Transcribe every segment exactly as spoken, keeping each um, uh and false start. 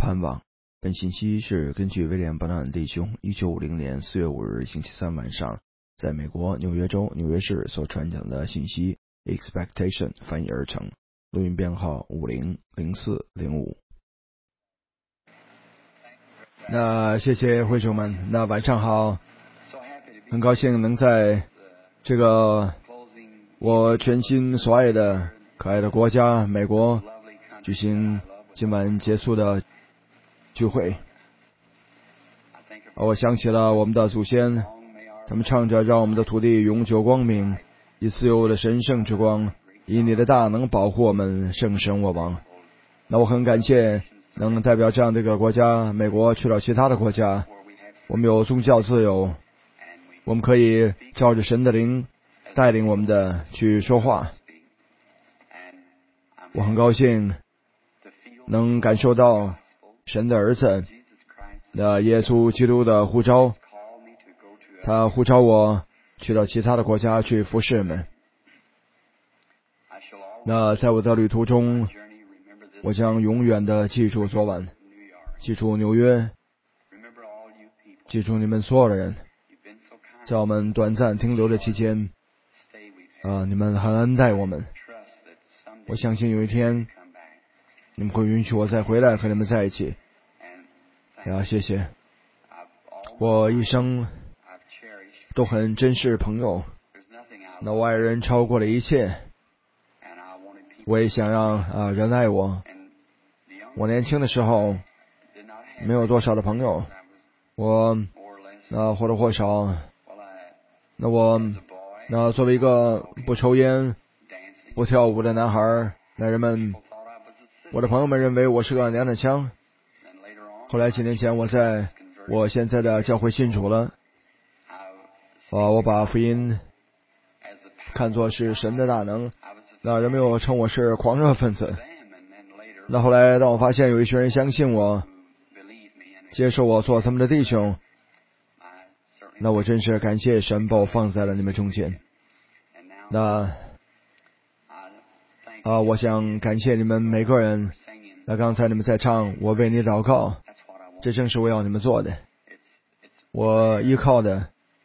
盼望。本信息是根据威廉·伯纳恩弟兄一九五零年四月五日星期三晚上在美国纽约州纽约市所传讲的信息 Expectation 翻译而成，录音编号五零零四零五。那谢谢会众们，那晚上好，很高兴能在这个我全心所爱的可爱的国家美国举行今晚结束的聚会。我想起了我们的祖先，他们唱着让我们的土地永久光明，以自由的神圣之光，以你的大能保护我们，圣神我王。那我很感谢能代表这样的一个国家美国去到其他的国家，我们有宗教自由，我们可以照着神的灵带领我们的去说话。我很高兴能感受到神的儿子那耶稣基督的呼召，他呼召我去到其他的国家去服侍们。那在我的旅途中，我将永远的记住昨晚，记住纽约，记住你们所有的人，在我们短暂停留的期间啊，你们很恩待我们。我相信有一天你们会允许我再回来和你们在一起。呀，谢谢。我一生都很珍视朋友，那我爱人超过了一切。我也想让啊人爱我。我年轻的时候没有多少的朋友，我那或多或少，那我那作为一个不抽烟不跳舞的男孩，那人们我的朋友们认为我是个娘娘腔。后来几年前我在我现在的教会信主了，啊，我把福音看作是神的大能，那人们又称我是狂热分子。那后来当我发现有一群人相信我，接受我做他们的弟兄，那我真是感谢神把我放在了你们中间。那啊，我想感谢你们每个人。那刚才你们在唱我为你祷告，这正是我要你们做的。我依靠的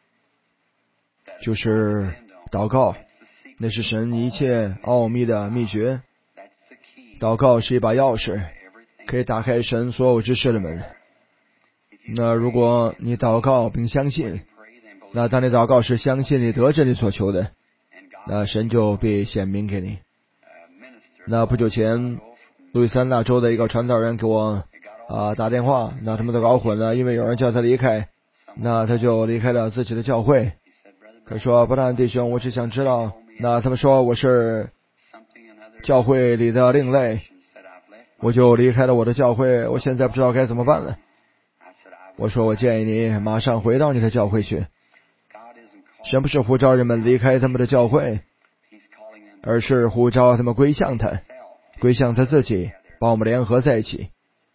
就是祷告，那是神一切奥秘的秘诀。祷告是一把钥匙，可以打开神所有知识的门。那如果你祷告并相信，那当你祷告时相信你得着你所求的，那神就必显明给你。那不久前路易斯安那州的一个传道人给我啊打电话，那他们都搞混了，因为有人叫他离开，那他就离开了自己的教会。他说伯纳恩弟兄，我只想知道，那他们说我是教会里的另类，我就离开了我的教会，我现在不知道该怎么办了。我说我建议你马上回到你的教会去。神不是呼召人们离开他们的教会，而是呼召他们归向他，归向他自己，把我们联合在一起。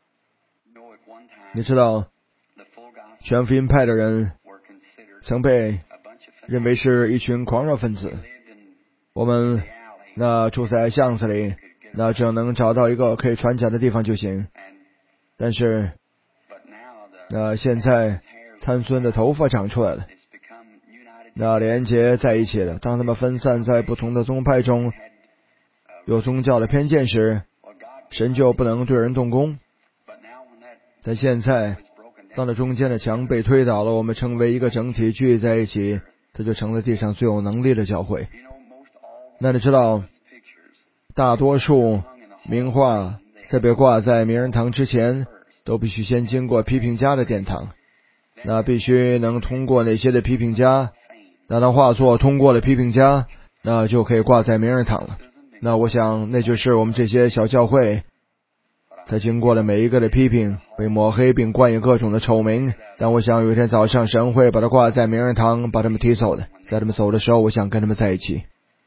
你知道全福音派的人曾被认为是一群狂热分子，我们那住在巷子里，那只要能找到一个可以传讲的地方就行。但是那现在参孙的头发长出来了，那连结在一起了。当他们分散在不同的宗派中，有宗教的偏见时，神就不能对人动工。但现在当这中间的墙被推倒了，我们成为一个整体聚在一起，这就成了地上最有能力的教会。那你知道大多数名画在被挂在名人堂之前都必须先经过批评家的殿堂，那必须能通过那些的批评家，那当画作通过了批评家，那就可以挂在名人堂了。那我想那就是我们这些小教会，它经过了每一个的批评，被抹黑并冠以各种的丑名，但我想有一天早上神会把它挂在名人堂，把他们踢走的。在他们走的时候，我想跟他们在一起。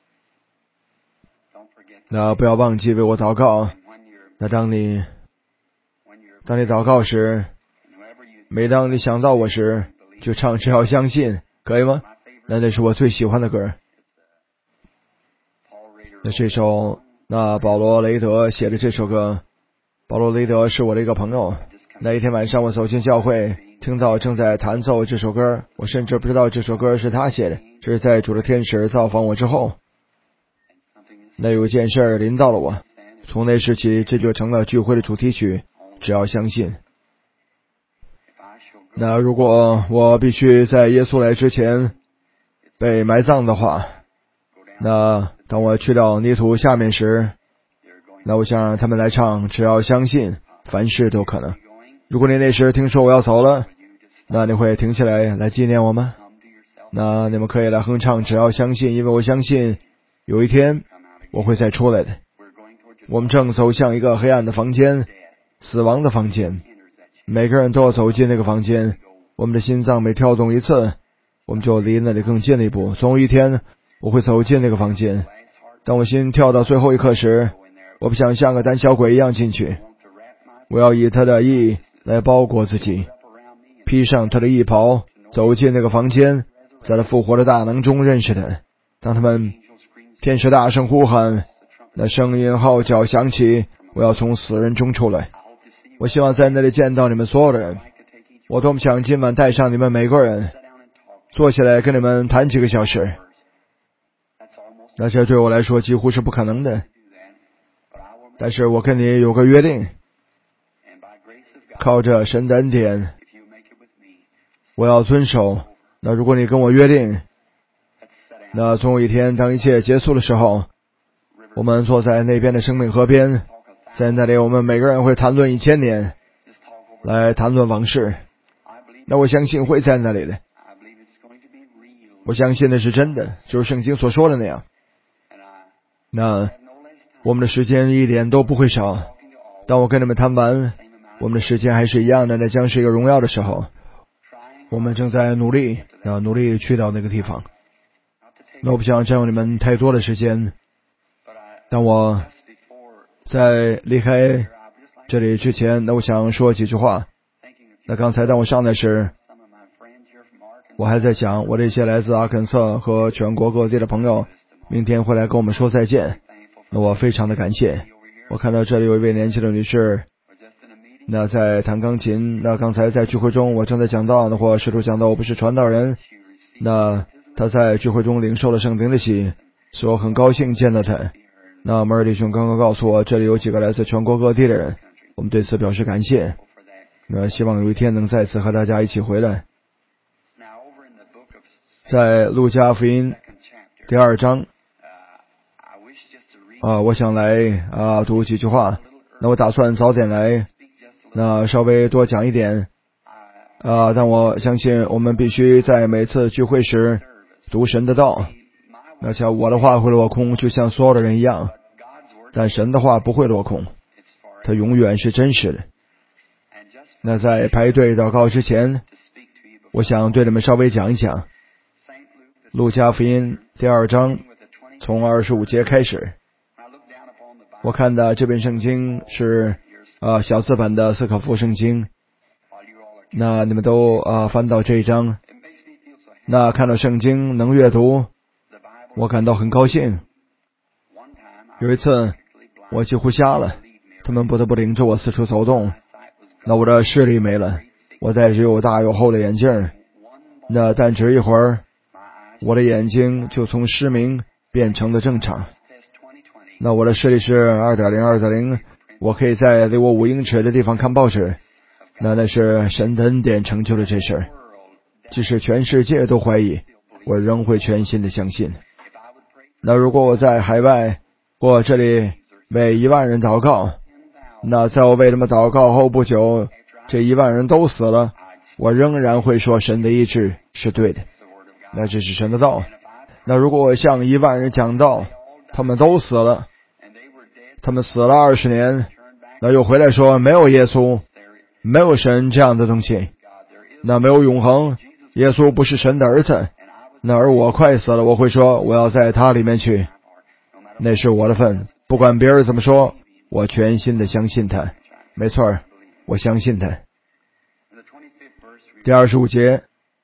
那不要忘记为我祷告。那当你当你祷告时，每当你想到我时，就唱只要相信，可以吗？那那是我最喜欢的歌。那这首那保罗雷德写的这首歌，保罗雷德是我的一个朋友， 那一天晚上，我走进教会，听到正在弹奏这首歌，我甚至不知道这首歌是他写的，这是在主的天使造访我之后。那有一件事临到了我，从那时起，这就成了聚会的主题曲，只要相信。那如果我必须在耶稣来之前被埋葬的话，那当我去到泥土下面时，那我想让他们来唱只要相信，凡事都可能。如果你那时听说我要走了，那你会停下来来纪念我吗？那你们可以来哼唱只要相信，因为我相信有一天我会再出来的。我们正走向一个黑暗的房间，死亡的房间，每个人都要走进那个房间。我们的心脏每跳动一次，我们就离那里更近了一步。总有一天我会走进那个房间，当我心跳到最后一刻时，我不想像个胆小鬼一样进去，我要以他的义来包裹自己，披上他的义袍，走进那个房间，在他复活的大能中认识他。当他们天使大声呼喊，那声音号角响起，我要从死人中出来。我希望在那里见到你们所有的人，我多么想今晚带上你们每个人，坐下来跟你们谈几个小时。那这对我来说几乎是不可能的，但是我跟你有个约定，靠着神的恩典，我要遵守。那如果你跟我约定，那总有一天当一切结束的时候，我们坐在那边的生命河边，在那里我们每个人会谈论一千年，来谈论往事。那我相信会在那里的，我相信那是真的，就是圣经所说的那样。那我们的时间一点都不会少，当我跟你们谈完，我们的时间还是一样的，那将是一个荣耀的时候。我们正在努力，那努力去到那个地方。那我不想占用你们太多的时间，当我在离开这里之前，那我想说几句话。那刚才当我上来时，我还在想我这些来自阿肯色和全国各地的朋友明天会来跟我们说再见，那我非常的感谢。我看到这里有一位年轻的女士，那在弹钢琴。那刚才在聚会中我正在讲道，或试图讲到我不是传道人，那她在聚会中领受了圣灵的喜，所以我很高兴见到她。那摩尔弟兄刚刚告诉我这里有几个来自全国各地的人，我们对此表示感谢。那希望有一天能再次和大家一起回来。在路加福音第二章啊，我想来啊读几句话。那我打算早点来，那稍微多讲一点啊，但我相信我们必须在每次聚会时读神的道。那像我的话会落空，就像所有的人一样，但神的话不会落空，它永远是真实的。那在排队祷告之前，我想对你们稍微讲一讲路加福音第二章从二十五节开始。我看的这本圣经是啊小字版的斯可夫圣经。那你们都啊翻到这一章，那看到圣经能阅读，我感到很高兴。有一次我几乎瞎了，他们不得不领着我四处走动，那我的视力没了，我戴着又大又厚的眼镜，那但只一会儿我的眼睛就从失明变成了正常。那我的视力是 二点零 二点零， 我可以在离我五英尺的地方看报纸。那那是神的恩典成就了这事儿，即使全世界都怀疑，我仍会全心的相信。那如果我在海外或这里为一万人祷告，那在我为他们祷告后不久，这一万人都死了，我仍然会说神的意志是对的，那这是神的道。那如果我向一万人讲道，他们都死了，他们死了二十年，那又回来说没有耶稣，没有神这样的东西，那没有永恒，耶稣不是神的儿子，那而我快死了，我会说我要在他里面去，那是我的份，不管别人怎么说，我全心的相信他。没错，我相信他。第二十五节，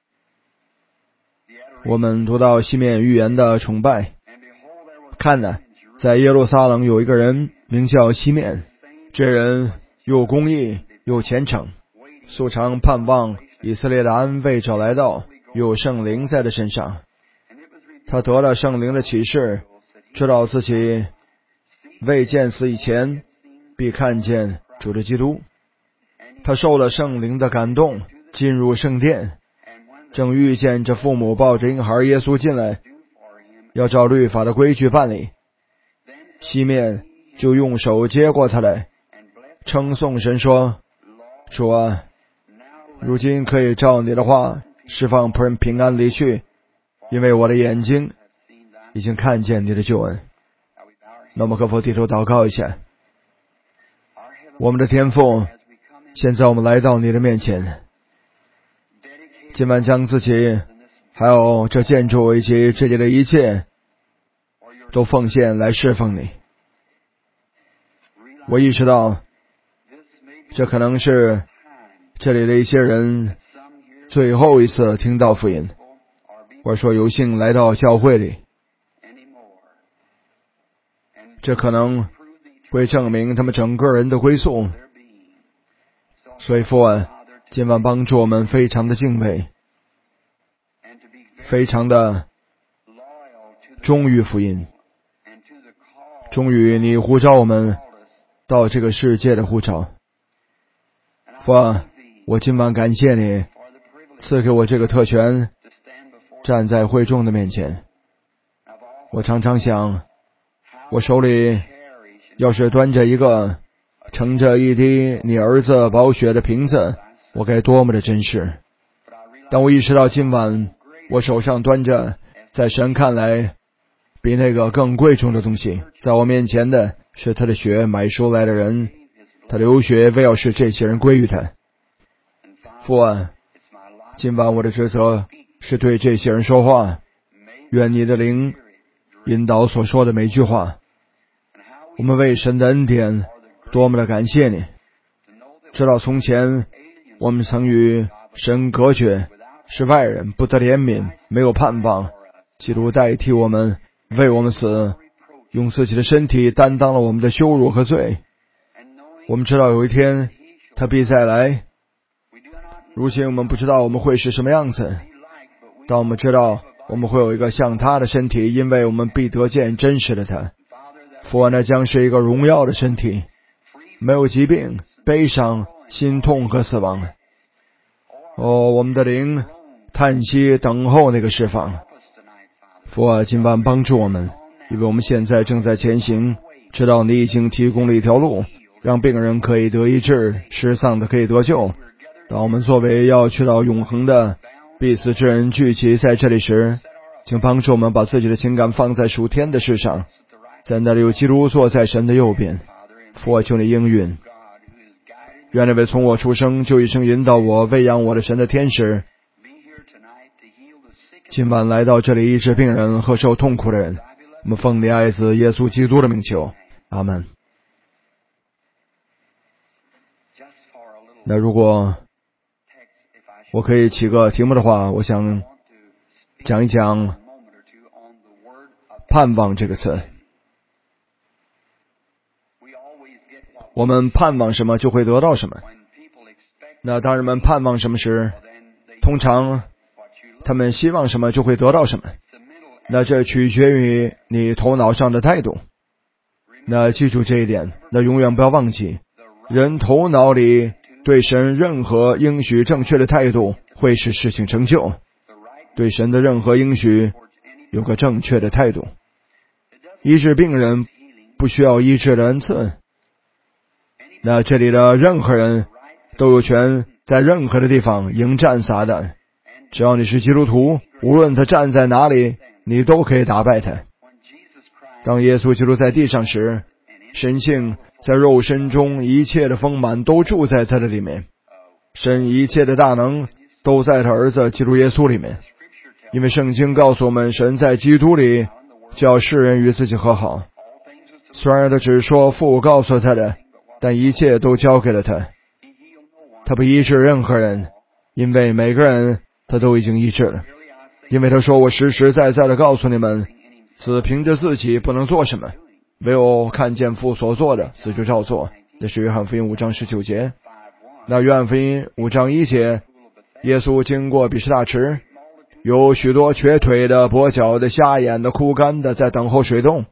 我们读到西面预言的崇拜。看哪，在耶路撒冷有一个人名叫西面，这人又公义又虔诚， 素常盼望以色列的安慰找来到，有圣灵在他身上。他得了圣灵的启示，知道自己未见死以前必看见主的基督。他受了圣灵的感动，进入圣殿，正遇见这父母抱着婴孩耶稣进来，要照律法的规矩办理。西面就用手接过他来，称颂神说：主啊，如今可以照你的话释放仆人平安离去，因为我的眼睛已经看见你的救恩。那么可否低头祷告一下？我们的天父，现在我们来到你的面前，今晚将自己还有这建筑以及这里的一切都奉献来侍奉你。我意识到这可能是这里的一些人最后一次听到福音，或者说有幸来到教会里，这可能会证明他们整个人的归宿。所以父啊，今晚帮助我们非常的敬畏，非常的忠于福音，忠于你呼召我们到这个世界的呼召。父啊，我今晚感谢你赐给我这个特权，站在会众的面前。我常常想，我手里要是端着一个盛着一滴你儿子宝血的瓶子，我该多么的珍视。当我意识到今晚我手上端着在神看来比那个更贵重的东西，在我面前的是他的血买赎来的人，他流血为要使这些人归于他。父啊，今晚我的职责是对这些人说话，愿你的灵引导所说的每句话。我们为神的恩典多么的感谢你，知道从前我们曾与神隔绝，是外人，不得怜悯，没有盼望。基督代替我们，为我们死，用自己的身体担当了我们的羞辱和罪。我们知道有一天他必再来，如今我们不知道我们会是什么样子，但我们知道我们会有一个像他的身体，因为我们必得见真实的他。父啊，那将是一个荣耀的身体，没有疾病、悲伤、心痛和死亡。哦，我们的灵叹息等候那个释放。父啊，今晚帮助我们，因为我们现在正在前行，知道你已经提供了一条路，让病人可以得医治，失丧的可以得救。当我们作为要去到永恒的必死之人聚集在这里时，请帮助我们把自己的情感放在属天的事上，在那里有基督坐在神的右边。父啊，求你应允，愿那位从我出生就一生引导我喂养我的神的天使今晚来到这里医治病人和受痛苦的人。我们奉你爱子耶稣基督的名求，阿门。那如果我可以起个题目的话，我想讲一讲盼望这个词。我们盼望什么就会得到什么。那当人们盼望什么时，通常他们希望什么就会得到什么。那这取决于你头脑上的态度。那记住这一点，那永远不要忘记，人头脑里对神任何应许正确的态度会使事情成就。对神的任何应许有个正确的态度。医治病人不需要医治的恩赐。那这里的任何人都有权在任何的地方迎战撒旦。只要你是基督徒，无论他站在哪里，你都可以打败他。当耶稣基督在地上时，神性在肉身中一切的丰满都住在他的里面，神一切的大能都在他儿子基督耶稣里面。因为圣经告诉我们，神在基督里叫世人与自己和好。虽然他只说父告诉他的，但一切都交给了他。他不医治任何人，因为每个人他都已经医治了。因为他说，我实实在在的告诉你们，子凭着自己不能做什么，唯有看见父所做的，子就照做。这是约翰福音五章十九节。 那约翰福音五章一节，耶稣经过比士大池，有许多瘸腿的、跛脚的、瞎眼的、枯干的在等候水动。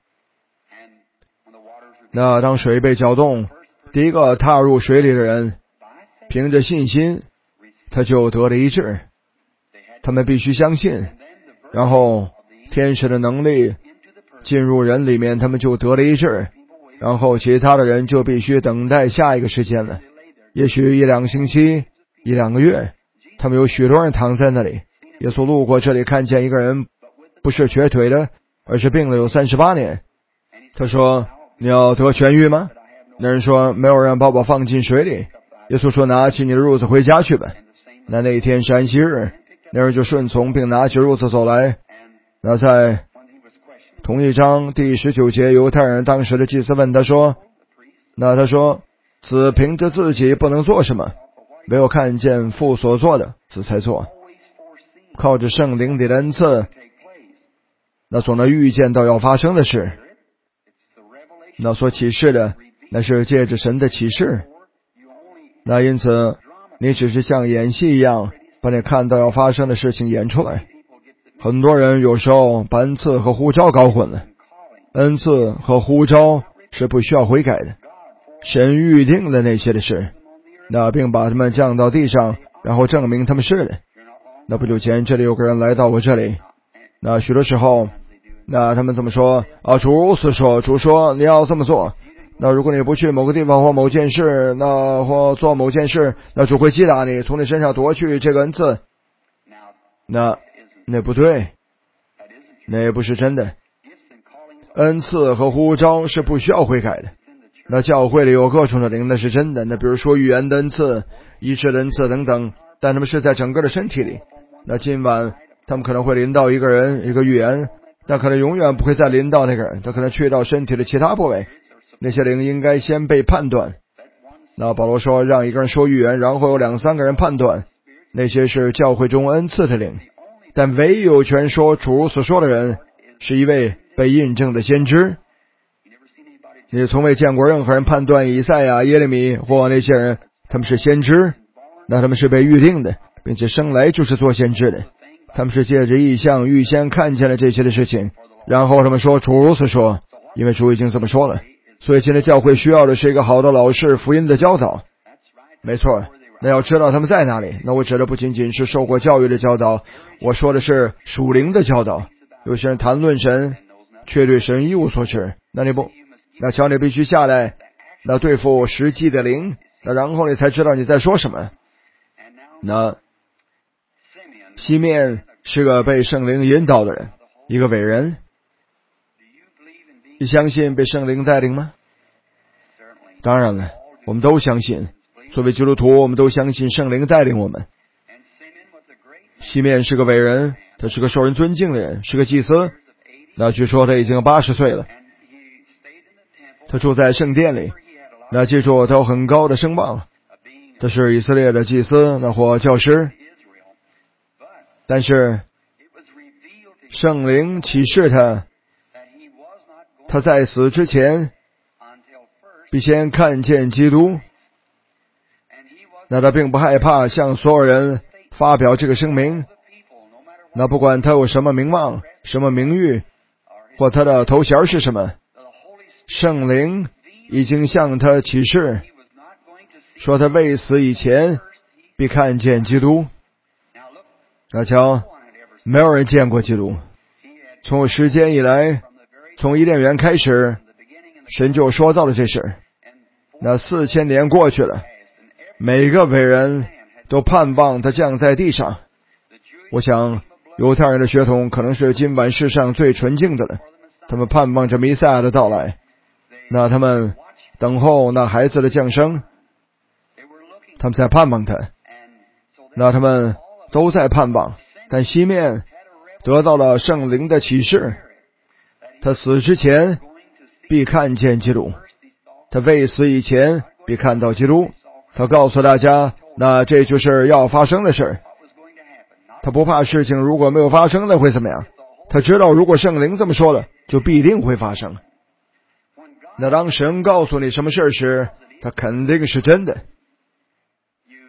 那当水被搅动，第一个踏入水里的人，凭着信心，他就得了医治。他们必须相信，然后天使的能力进入人里面，他们就得了医治。然后其他的人就必须等待下一个时间了，也许一两个星期、一两个月。他们有许多人躺在那里。耶稣路过这里，看见一个人不是瘸腿的，而是病了有三十八年。他说：你要得痊愈吗？那人说：没有人把我放进水里。耶稣说：拿起你的褥子回家去吧。那那一天是安息日，那人就顺从并拿起褥子走来。那在同一章第十九节，犹太人当时的祭司问他说：那他说，子凭着自己不能做什么，没有看见父所做的，子才做。靠着圣灵的恩赐，那所能预见到要发生的事，那所启示的，那是借着神的启示。那因此你只是像演戏一样，把你看到要发生的事情演出来。很多人有时候把恩赐和呼召搞混了。恩赐和呼召是不需要悔改的，神预定了那些的事，那并把他们降到地上，然后证明他们是的。那不久前这里有个人来到我这里，那许多时候那他们怎么说啊？主如此说，主说你要这么做。那如果你不去某个地方或某件事，那或做某件事，那主会击打你，从你身上夺去这个恩赐。那那不对，那也不是真的。恩赐和呼召是不需要悔改的。那教会里有各种的灵，那是真的。那比如说语言的恩赐、医治的恩赐等等，但他们是在整个的身体里。那今晚他们可能会临到一个人一个预言，但可能永远不会再临到那个人，他可能去到身体的其他部位。那些灵应该先被判断。那保罗说让一个人说预言，然后有两三个人判断，那些是教会中恩赐的灵。但唯有权说主所说的人是一位被印证的先知。你从未见过任何人判断以赛亚、耶利米或那些人他们是先知，那他们是被预定的，并且生来就是做先知的。他们是借着异象预先看见了这些的事情，然后他们说主如此说，因为主已经这么说了。所以现在教会需要的是一个好的老师，福音的教导。没错，那要知道他们在哪里。那我指的不仅仅是受过教育的教导，我说的是属灵的教导。有些人谈论神，却对神一无所知。那你不，那瞧你必须下来，那对付实际的灵，那然后你才知道你在说什么。那西面是个被圣灵引导的人，一个伟人。你相信被圣灵带领吗？当然了，我们都相信。作为基督徒，我们都相信圣灵带领我们。西面是个伟人，他是个受人尊敬的人，是个祭司。那据说他已经八十岁了。他住在圣殿里。那记住，他有很高的声望。他是以色列的祭司，那或教师。但是圣灵启示他，他在死之前必先看见基督。那他并不害怕向所有人发表这个声明。那不管他有什么名望、什么名誉，或他的头衔是什么，圣灵已经向他启示，说他未死以前必看见基督。那瞧，没有人见过基督。从时间以来，从伊甸园开始，神就说到了这事。那四千年过去了，每个伟人都盼望他降在地上。我想犹太人的血统可能是今晚世上最纯净的了，他们盼望着弥赛亚的到来。那他们等候那孩子的降生，他们在盼望他。那他们都在盼望，但西面得到了圣灵的启示，他死之前必看见基督，他未死以前必看到基督。他告诉大家，那这就是要发生的事。他不怕事情如果没有发生的会怎么样，他知道如果圣灵这么说了，就必定会发生。那当神告诉你什么事时，他肯定是真的。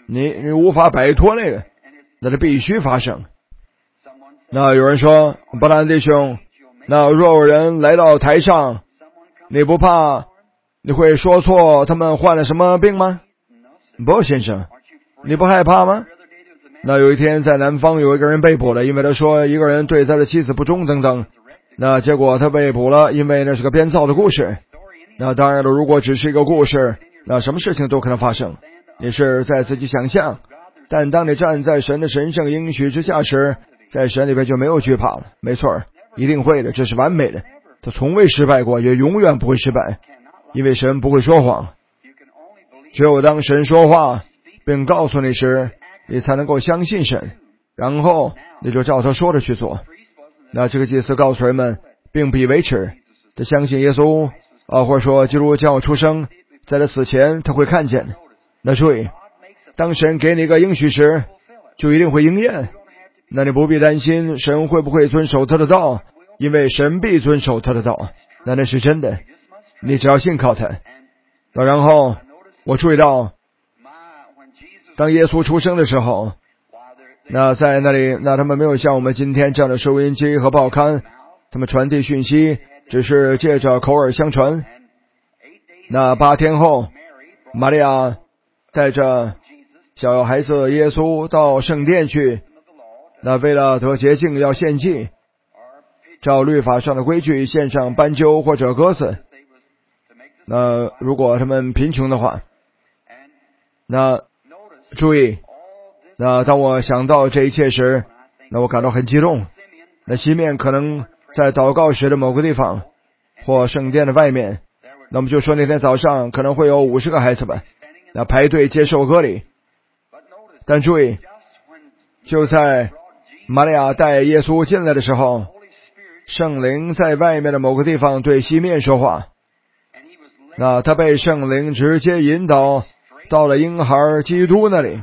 你你无法摆脱那个，那就必须发生。那有人说，伯兰弟兄，那若有人来到台上，你不怕你会说错他们患了什么病吗？不，先生，你不害怕吗？那有一天在南方有一个人被捕了，因为他说一个人对他的妻子不忠等等。那结果他被捕了，因为那是个编造的故事。那当然了，如果只是一个故事，那什么事情都可能发生，你是在自己想象。但当你站在神的神圣应许之下时，在神里边就没有惧怕了。没错，一定会的，这是完美的，他从未失败过，也永远不会失败，因为神不会说谎。只有当神说话并告诉你时，你才能够相信神，然后你就照他说的去做。那这个祭司告诉人们，并不以为耻，他相信耶稣啊，或者说基督将要出生，在他死前他会看见的。那注意，当神给你一个应许时，就一定会应验。那你不必担心神会不会遵守他的道，因为神必遵守他的道，那那是真的，你只要信靠他。那然后我注意到，当耶稣出生的时候，那在那里，那他们没有像我们今天这样的收音机和报刊，他们传递讯息只是借着口耳相传。那八天后，玛利亚带着小孩子耶稣到圣殿去，那为了得洁净要献祭，照律法上的规矩献上斑鸠或者鸽子。那如果他们贫穷的话，那注意，那当我想到这一切时，那我感到很激动。那西面可能在祷告时的某个地方，或圣殿的外面，那么就说那天早上可能会有五十个孩子吧，那排队接受割礼。但注意，就在玛利亚带耶稣进来的时候，圣灵在外面的某个地方对西面说话。那他被圣灵直接引导到了婴孩基督那里。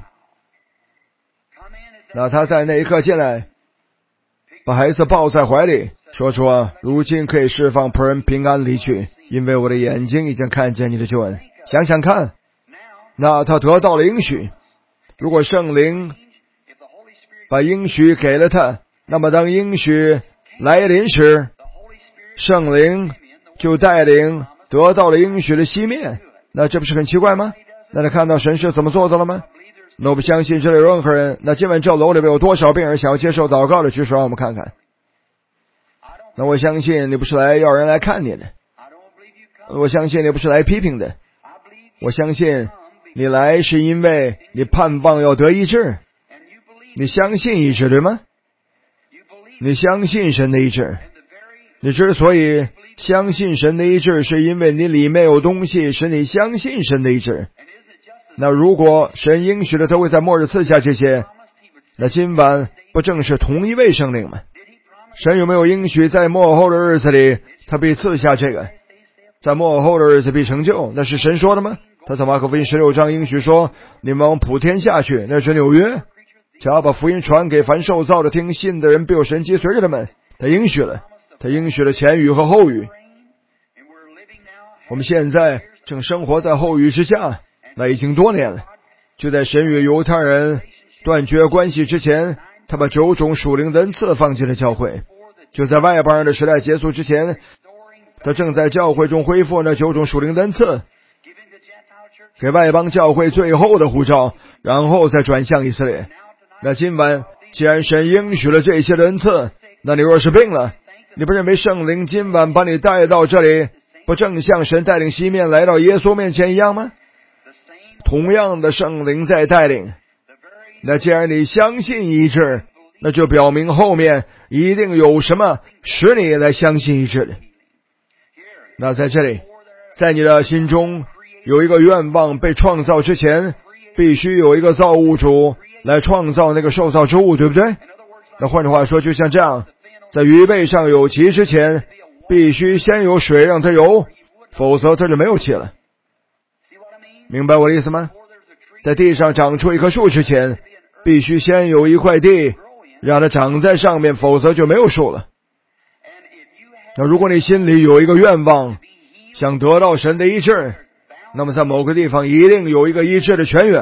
那他在那一刻进来，把孩子抱在怀里，说出啊，如今可以释放仆人平安离去，因为我的眼睛已经看见你的救恩。想想看，那他得到了应许。如果圣灵把应许给了他，那么当应许来临时，圣灵就带领得到了应许的西面。那这不是很奇怪吗？那他看到神是怎么做的了吗？那我不相信这里有任何人。那今晚这楼里边有多少病人想要接受祷告的举手，让我们看看。那我相信你不是来要人来看你的，我相信你不是来批评的，我相信你来是因为你盼望要得医治，你相信医治对吗？你相信神的医治，你之所以相信神的医治，是因为你里面有东西使你相信神的医治。那如果神应许了他会在末日赐下这些，那今晚不正是同一位圣灵吗？神有没有应许在末后的日子里他必赐下这个，在末后的日子必成就？那是神说的吗？他在马可福音十六章应许说，你们往普天下去，那是纽约，只要把福音传给凡受造的听信的人，必有神迹随着他们。他应许了，他应许了前语和后语。我们现在正生活在后语之下，那已经多年了。就在神与犹太人断绝关系之前，他把九种属灵的恩赐放进了教会。就在外邦人的时代结束之前，他正在教会中恢复那九种属灵的恩赐，给外邦教会最后的呼召，然后再转向以色列。那今晚既然神应许了这些的恩赐，那你若是病了，你不认为圣灵今晚把你带到这里，不正像神带领西面来到耶稣面前一样吗？同样的圣灵在带领。那既然你相信医治，那就表明后面一定有什么使你来相信医治的。那在这里，在你的心中有一个愿望被创造之前，必须有一个造物主来创造那个受造之物，对不对？那换句话说，就像这样，在鱼背上有鳍之前，必须先有水让它游，否则它就没有鳍了。明白我的意思吗？在地上长出一棵树之前，必须先有一块地让它长在上面，否则就没有树了。那如果你心里有一个愿望，想得到神的医治，那么在某个地方一定有一个医治的泉源，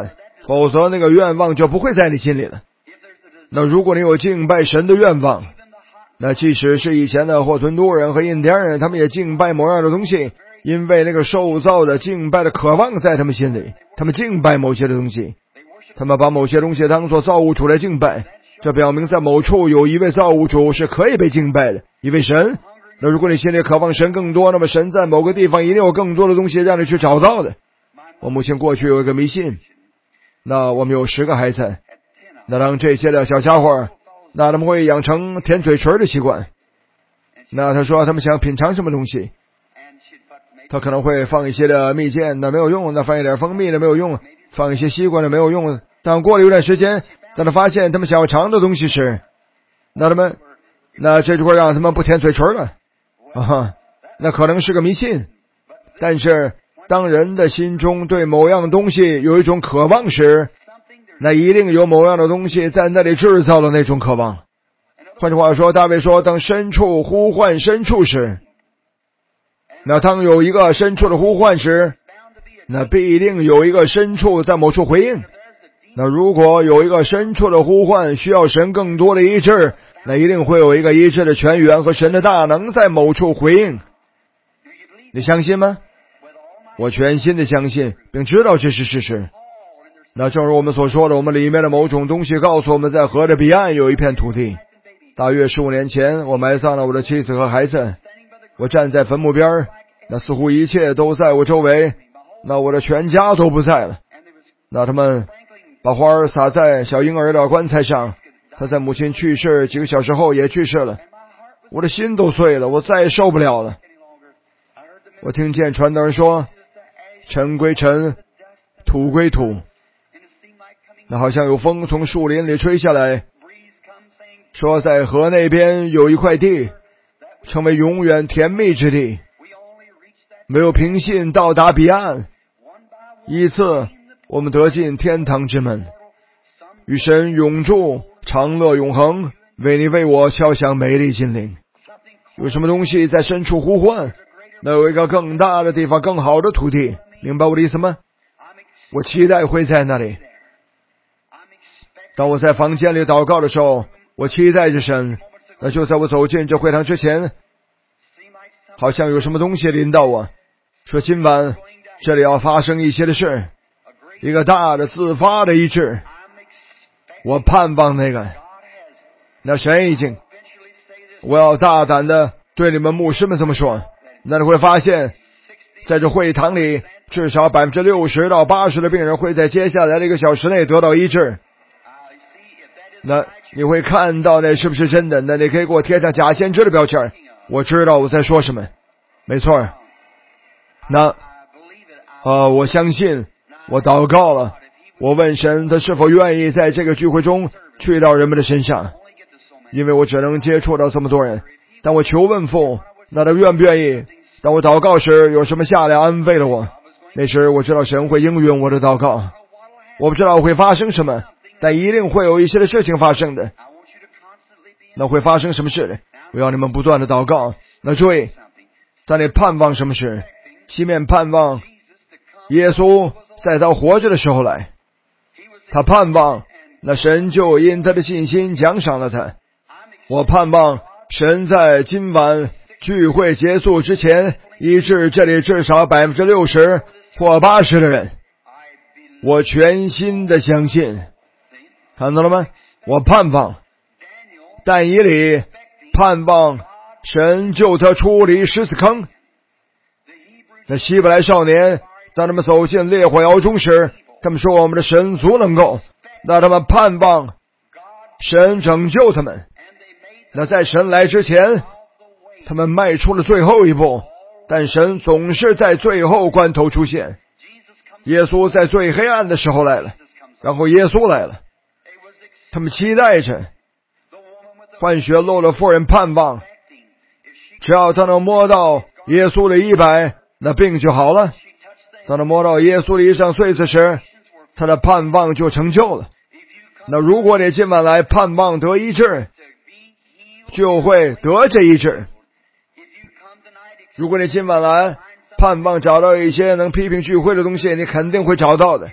否则那个愿望就不会在你心里了。那如果你有敬拜神的愿望，那即使是以前的霍屯都人和印第安人，他们也敬拜某样的东西，因为那个受造的敬拜的渴望在他们心里，他们敬拜某些的东西，他们把某些东西当作造物主来敬拜，这表明在某处有一位造物主是可以被敬拜的，一位神。那如果你心里渴望神更多，那么神在某个地方一定有更多的东西让你去找到的。我母亲过去有一个迷信，那我们有十个孩子，那让这些的小家伙，那他们会养成舔嘴唇的习惯。那他说他们想品尝什么东西，他可能会放一些的蜜饯，那没有用，那放一点蜂蜜的没有用，放一些西瓜的没有用。但过了一段时间，当他发现他们想要尝的东西时，那他们那这就会让他们不舔嘴唇了啊，那可能是个迷信。但是当人的心中对某样东西有一种渴望时，那一定有某样的东西在那里制造了那种渴望。换句话说，大卫说，当深处呼唤深处时，那当有一个深处的呼唤时，那必定有一个深处在某处回应。那如果有一个深处的呼唤需要神更多的医治，那一定会有一个医治的泉源和神的大能在某处回应。你相信吗？我全心的相信，并知道这是事实。那正如我们所说的，我们里面的某种东西告诉我们，在河的彼岸有一片土地。大约十五年前，我埋葬了我的妻子和孩子，我站在坟墓边，那似乎一切都在我周围，那我的全家都不在了。那他们把花儿撒在小婴儿的棺材上，他在母亲去世几个小时后也去世了。我的心都碎了，我再也受不了了。我听见传道人说，尘归尘，土归土。那好像有风从树林里吹下来，说在河那边有一块地，成为永远甜蜜之地，没有凭信到达彼岸，依次我们得进天堂之门，与神永驻，长乐永恒，为你为我敲响美丽心灵。有什么东西在深处呼唤，那有一个更大的地方，更好的土地，明白我的意思吗？我期待会在那里。当我在房间里祷告的时候，我期待着神，那就在我走进这会堂之前，好像有什么东西临到我，说今晚这里要发生一些的事，一个大的自发的医治。我盼望那个，那神已经，我要大胆的对你们牧师们这么说，那你会发现在这会堂里至少百分之六十到八十的病人会在接下来的一个小时内得到医治。那你会看到那是不是真的？那你可以给我贴上假先知的标签，我知道我在说什么。没错。那呃，我相信，我祷告了，我问神他是否愿意在这个聚会中去到人们的身上，因为我只能接触到这么多人。但我求问父，那他愿不愿意？当我祷告时有什么下来安慰了我，那时我知道神会应允我的祷告。我不知道会发生什么，但一定会有一些的事情发生的。那会发生什么事呢？我要你们不断的祷告。那注意，在你盼望什么事？西面盼望耶稣在他活着的时候来，他盼望那神就因他的信心奖赏了他。我盼望神在今晚聚会结束之前医治这里至少百分之六十或八十的人。我全心的相信，看到了吗？我盼望但以理盼望神救他出离狮子坑。那希伯来少年当他们走进烈火窑中时，他们说我们的神足能够，那他们盼望神拯救他们。那在神来之前，他们迈出了最后一步，但神总是在最后关头出现。耶稣在最黑暗的时候来了，然后耶稣来了，他们期待着。患血漏的妇人盼望，只要他能摸到耶稣的衣摆，那病就好了。当他摸到耶稣的衣裳穗子时，他的盼望就成就了。那如果你今晚来盼望得医治，就会得这医治。如果你今晚来盼望找到一些能批评聚会的东西，你肯定会找到的。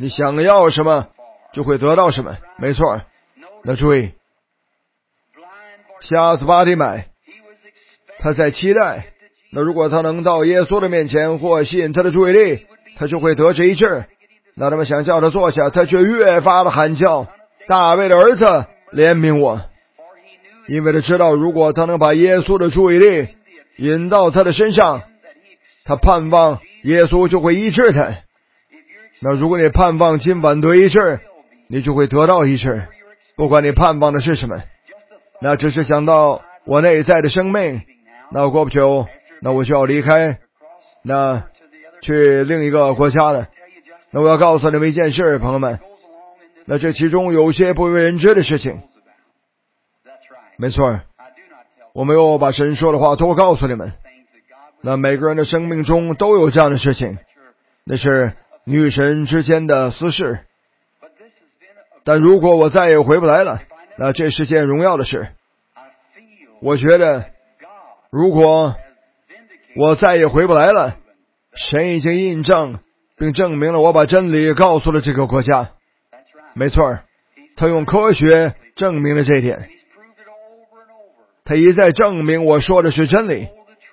你想要什么就会得到什么，没错。那注意，瞎子巴底买，他在期待，那如果他能到耶稣的面前或吸引他的注意力，他就会得这医治。那他们想叫他坐下，他却越发的喊叫，大卫的儿子，怜悯我。因为他知道，如果他能把耶稣的注意力引到他的身上，他盼望耶稣就会医治他。那如果你盼望今晚得医治，你就会得到医治，不管你盼望的是什么。那只是想到我内在的生命，那过不久，那我就要离开，那去另一个国家了。那我要告诉你们一件事，朋友们，那这其中有些不为人知的事情。没错，我没有把神说的话都告诉你们。那每个人的生命中都有这样的事情，那是你与神之间的私事。但如果我再也回不来了，那这是件荣耀的事。我觉得如果我再也回不来了，神已经印证并证明了我把真理告诉了这个国家。没错，他用科学证明了这一点，他一再证明我说的是真理。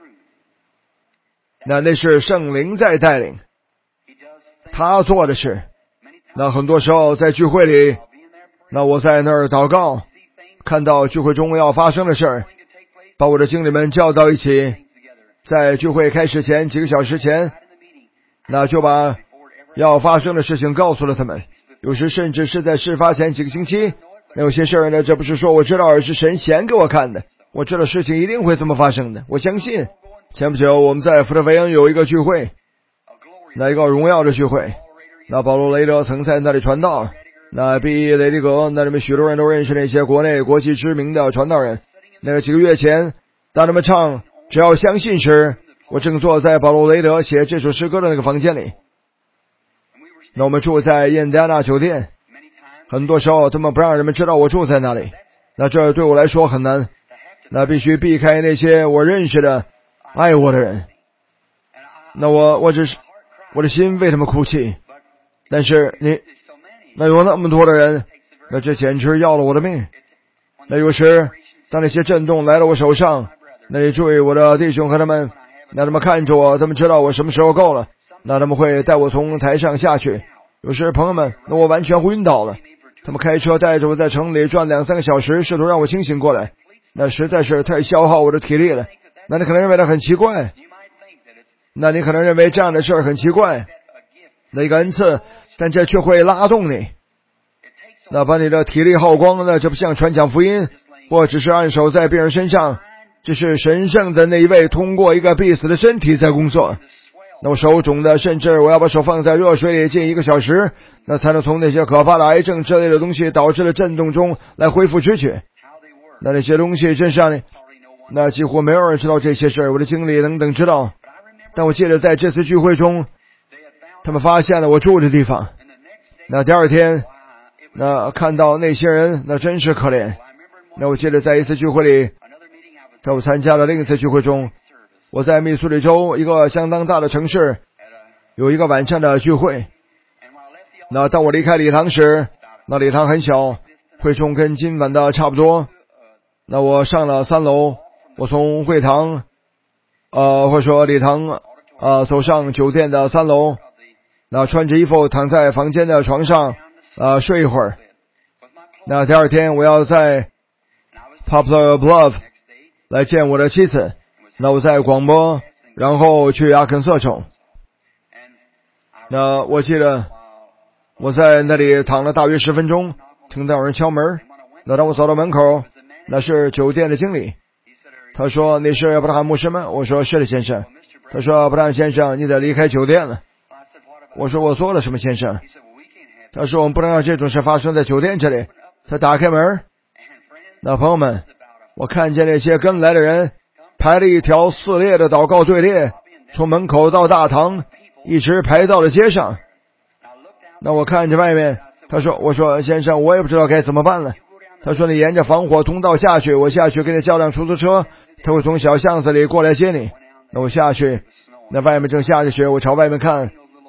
那那是圣灵在带领他做的事。那很多时候在聚会里，那我在那儿祷告，看到聚会中要发生的事儿，把我的经理们叫到一起，在聚会开始前几个小时前，那就把要发生的事情告诉了他们。有时甚至是在事发前几个星期。那有些事儿呢，这不是说我知道，而是神显给我看的。我知道事情一定会这么发生的，我相信。前不久我们在福特维恩有一个聚会，那一个荣耀的聚会，那保罗雷德曾在那里传道，那毕雷迪格，那里面许多人都认识那些国内国际知名的传道人。那个几个月前，当他们唱只要相信时，我正坐在保罗雷德写这首诗歌的那个房间里。那我们住在印第安纳酒店，很多时候他们不让人们知道我住在那里，那这对我来说很难，那必须避开那些我认识的爱我的人。那我我只是我的心为他们哭泣，但是你那有那么多的人，那这简直要了我的命。那有时当那些震动来到我手上，那你注意我的弟兄和他们，那他们看着我，他们知道我什么时候够了，那他们会带我从台上下去。有时朋友们，那我完全晕倒了，他们开车带着我在城里转两三个小时，试图让我清醒过来，那实在是太消耗我的体力了。那你可能认为它很奇怪，那你可能认为这样的事儿很奇怪，那一个恩赐，但这却会拉动你，那把你的体力耗光，那这不像传讲福音或只是按手在病人身上，这是神圣的那一位通过一个必死的身体在工作。那我手肿的，甚至我要把手放在热水里近一个小时，那才能从那些可怕的癌症之类的东西导致的震动中来恢复知觉。那那些东西真是让你，那几乎没有人知道这些事，我的经理等等知道。但我记得在这次聚会中，他们发现了我住的地方。那第二天，那看到那些人，那真是可怜。那我记得在一次聚会里，在我参加的另一次聚会中，我在密苏里州一个相当大的城市有一个晚上的聚会。那当我离开礼堂时，那礼堂很小，会众跟今晚的差不多。那我上了三楼，我从会堂呃或者说礼堂呃走上酒店的三楼，那穿着衣服躺在房间的床上呃睡一会儿。那第二天我要在 Poplar Bluff 来见我的妻子，那我在广播，然后去阿肯色州。那我记得我在那里躺了大约十分钟，听到有人敲门。那当我走到门口，那是酒店的经理。他说：“你是布拉罕牧师吗？”我说：“是的，先生。”他说：“布拉罕先生，你得离开酒店了。”我说：“我做了什么，先生？”他说：“我们不能让这种事发生在酒店这里。”他打开门，那朋友们，我看见那些跟来的人排了一条四列的祷告队列，从门口到大堂，一直排到了街上。那我看见外面，他说：“我说先生，我也不知道该怎么办了。”他说：“你沿着防火通道下去，我下去给你叫辆出租车，他会从小巷子里过来接你。”那我下去，那外面正下着雪，我朝外面看，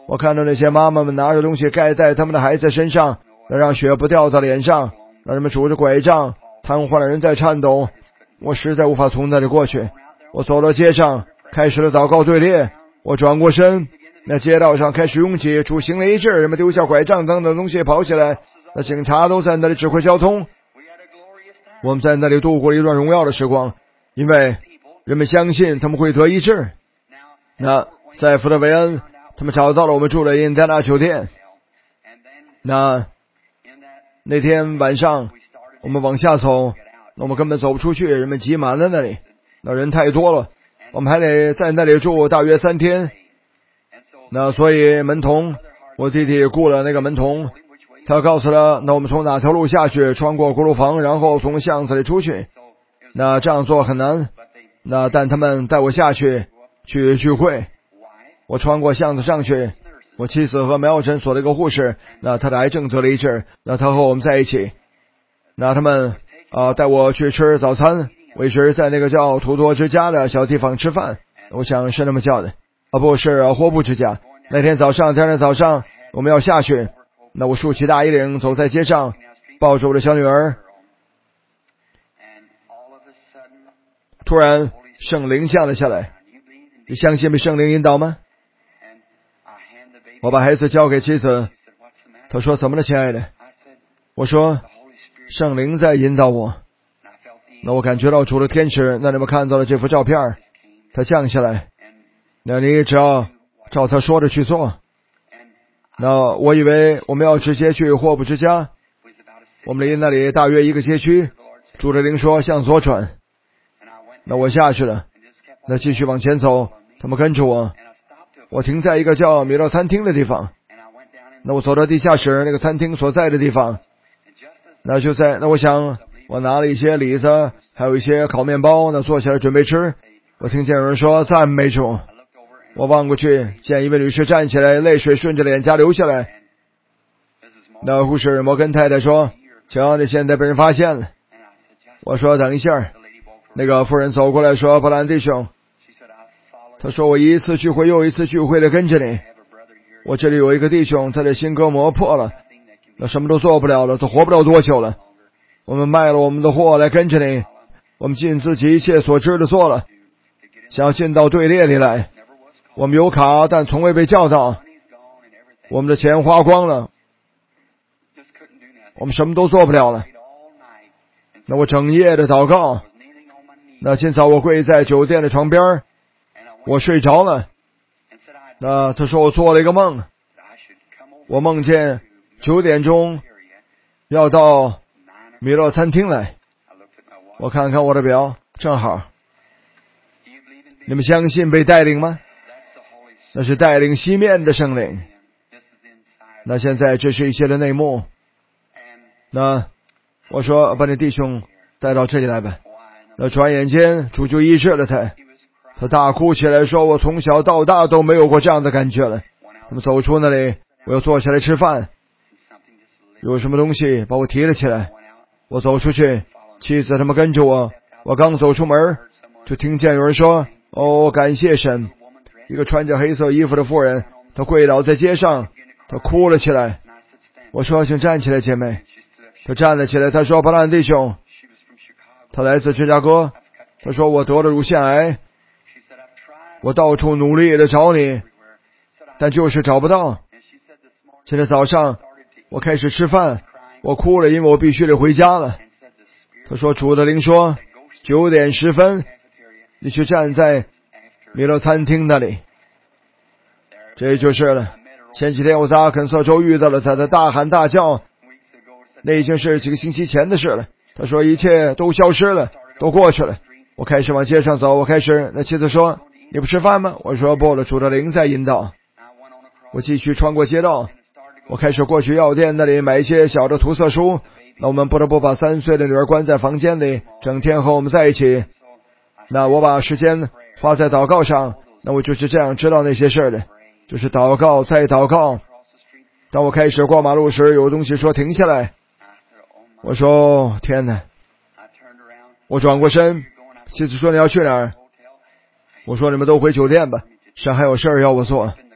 我看到那些妈妈们拿着东西盖在他们的孩子身上，让血不掉在脸上，让人们拄着拐杖，瘫痪的人在颤抖。我实在无法从那里过去。我走到街上，开始了祷告队列。我转过身，那街道上开始拥挤，主行了一致，人们丢下拐杖等等东西跑起来。那警察都在那里指挥交通。我们在那里度过了一段荣耀的时光，因为人们相信他们会得医治。那在福特维恩，他们找到了我们住的印第安纳酒店。那那天晚上我们往下走，我们根本走不出去，人们挤满了那里，那人太多了，我们还得在那里住大约三天。那所以门童，我弟弟雇了那个门童，他告诉他，那我们从哪条路下去，穿过锅炉房，然后从巷子里出去。那这样做很难，那但他们带我下去去聚会。我穿过巷子上去，我妻子和苗诊所的一个护士，那她的癌症得了医治，那她和我们在一起。那他们啊、呃、带我去吃早餐，我一直在那个叫图多之家的小地方吃饭，我想是那么叫的啊，不是啊霍布之家。那天早上，第二天早上我们要下去，那我竖起大衣领走在街上，抱着我的小女儿。突然圣灵降了下来，你相信被圣灵引导吗？我把孩子交给妻子，她说怎么了亲爱的？我说圣灵在引导我。那我感觉到主的天使，那你们看到了这幅照片，他降下来，那你只要照他说的去做。那我以为我们要直接去霍布之家，我们离那里大约一个街区，主的灵说向左转。那我下去了，那继续往前走，他们跟着我。我停在一个叫米勒餐厅的地方，那我走到地下室那个餐厅所在的地方，那就在那我想我拿了一些李子，还有一些烤面包，那坐下来准备吃。我听见有人说赞美主，我望过去，见一位女士站起来，泪水顺着脸颊流下来。那护士摩根太太说，瞧你现在被人发现了。我说等一下。那个妇人走过来说，布兰弟兄，他说我一次聚会又一次聚会的跟着你，我这里有一个弟兄，他的心割磨破了，那什么都做不了了，他活不了多久了。我们卖了我们的货来跟着你，我们尽自己一切所知的做了，想要进到队列里来。我们有卡，但从未被叫到，我们的钱花光了，我们什么都做不了了。那我整夜的祷告，那今早我跪在酒店的床边，我睡着了。那他说我做了一个梦，我梦见九点钟要到米勒餐厅来。我看看我的表，正好。你们相信被带领吗？那是带领西面的圣灵。那现在这是一些的内幕。那我说把你弟兄带到这里来吧。那转眼间主就医治了他，他大哭起来说，我从小到大都没有过这样的感觉了。他们走出那里，我又坐下来吃饭，有什么东西把我提了起来。我走出去，妻子他们跟着我，我刚走出门就听见有人说，哦感谢神。一个穿着黑色衣服的妇人，她跪倒在街上，她哭了起来。我说请站起来姐妹。她站了起来，她说巴兰弟兄，她来自芝加哥，她说我得了乳腺癌，我到处努力的找你，但就是找不到。现在早上我开始吃饭，我哭了，因为我必须得回家了。她说主的灵说九点十分你去站在米勒餐厅那里。这就是了。前几天我在阿肯色州遇到了他，的大喊大叫，那已经是几个星期前的事了。他说一切都消失了，都过去了。我开始往街上走，我开始，那妻子说你不吃饭吗？我说不了，主的灵在引导。我继续穿过街道，我开始过去药店那里买一些小的涂色书。那我们不得不把三岁的女儿关在房间里，整天和我们在一起。那我把时间花在祷告上，那我就是这样知道那些事的，就是祷告再祷告。当我开始过马路时，有东西说停下来，我说天哪。我转过身，妻子说你要去哪儿？我说你们都回酒店吧，神还有事儿要我做。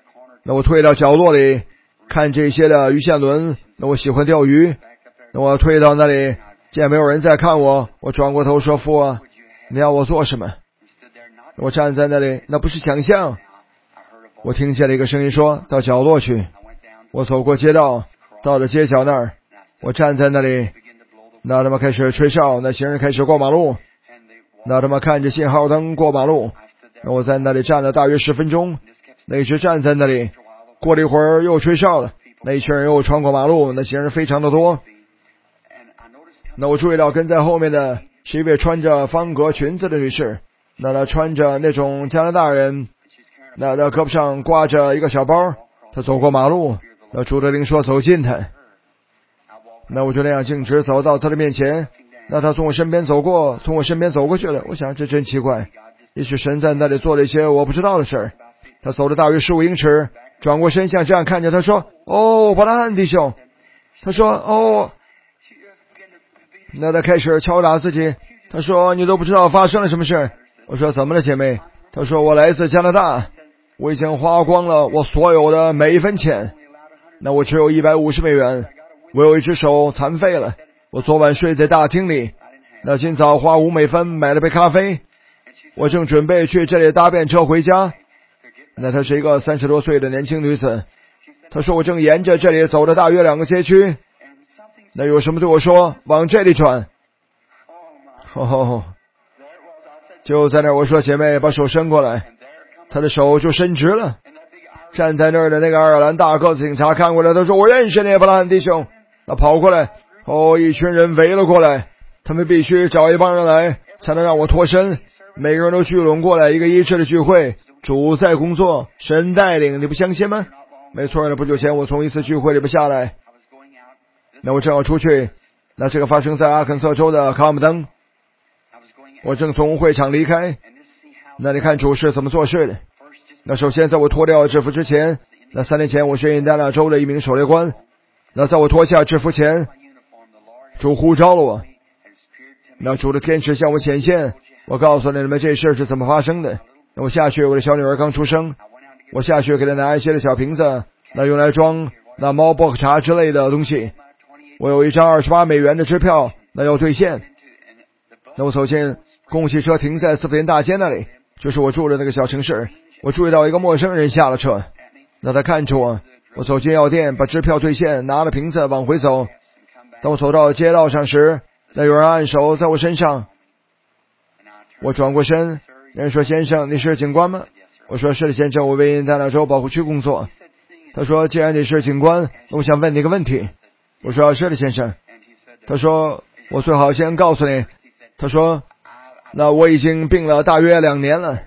那我退到角落里看这些的鱼线轮，那我喜欢钓鱼，那我退到那里见没有人在看我，我转过头说父啊，你要我做什么？我站在那里，那不是想象。我听见了一个声音说到角落去。我走过街道，到了街角那儿，我站在那里，那他们开始吹哨，那行人开始过马路，那他们看着信号灯过马路，那我在那里站了大约十分钟，那一直站在那里，过了一会儿又吹哨了，那一群人又穿过马路，那行人非常的多。那我注意到跟在后面的是一位穿着方格裙子的女士，那她穿着那种加拿大人，那她胳膊上挂着一个小包，她走过马路，那主的灵说走近她，那我就那样径直走到她的面前，那她从我身边走过，从我身边走过去了。我想这真奇怪，也许神在那里做了一些我不知道的事儿。她走了大约十五英尺，转过身向这样看着，她说哦伯拉罕弟兄，她说哦，那她开始敲打自己，她说你都不知道发生了什么事。我说怎么了姐妹？她说我来自加拿大，我已经花光了我所有的每一分钱，那我只有一百五十美元，我有一只手残废了，我昨晚睡在大厅里，那今早花五美分买了杯咖啡，我正准备去这里搭便车回家。那她是一个三十多岁的年轻女子，她说我正沿着这里走了大约两个街区，那有什么对我说往这里转。哦，就在那儿我说姐妹把手伸过来，她的手就伸直了。站在那儿的那个爱尔兰大个子警察看过来，他说我认识你伯拉罕弟兄。那跑过来，哦，一群人围了过来，他们必须找一帮人来才能让我脱身，每个人都聚拢过来，一个医治的聚会，主在工作，神带领，你不相信吗？没错，那不久前我从一次聚会里边下来，那我正要出去，那这个发生在阿肯色州的卡姆登，我正从会场离开，那你看主是怎么做事的。那首先在我脱掉制服之前，那三年前我是印第安纳州的一名狩猎官，那在我脱下制服前，主呼召了我，那主的天使向我显现，我告诉你们这事是怎么发生的。那我下去，我的小女儿刚出生，我下去给她拿一些的小瓶子，那用来装那猫薄荷茶之类的东西。我有一张二十八美元的支票，那要兑现。那我走进公共汽车停在四福林大街那里，就是我住的那个小城市。我注意到一个陌生人下了车，那他看着我，我走进药店把支票兑现，拿了瓶子往回走。当我走到街道上时，那有人按手在我身上，我转过身，人说先生你是警官吗？我说是的先生，我为印第安纳州保护区工作。他说既然你是警官，那我想问你一个问题。我说是的先生。他说我最好先告诉你，他说那我已经病了大约两年了。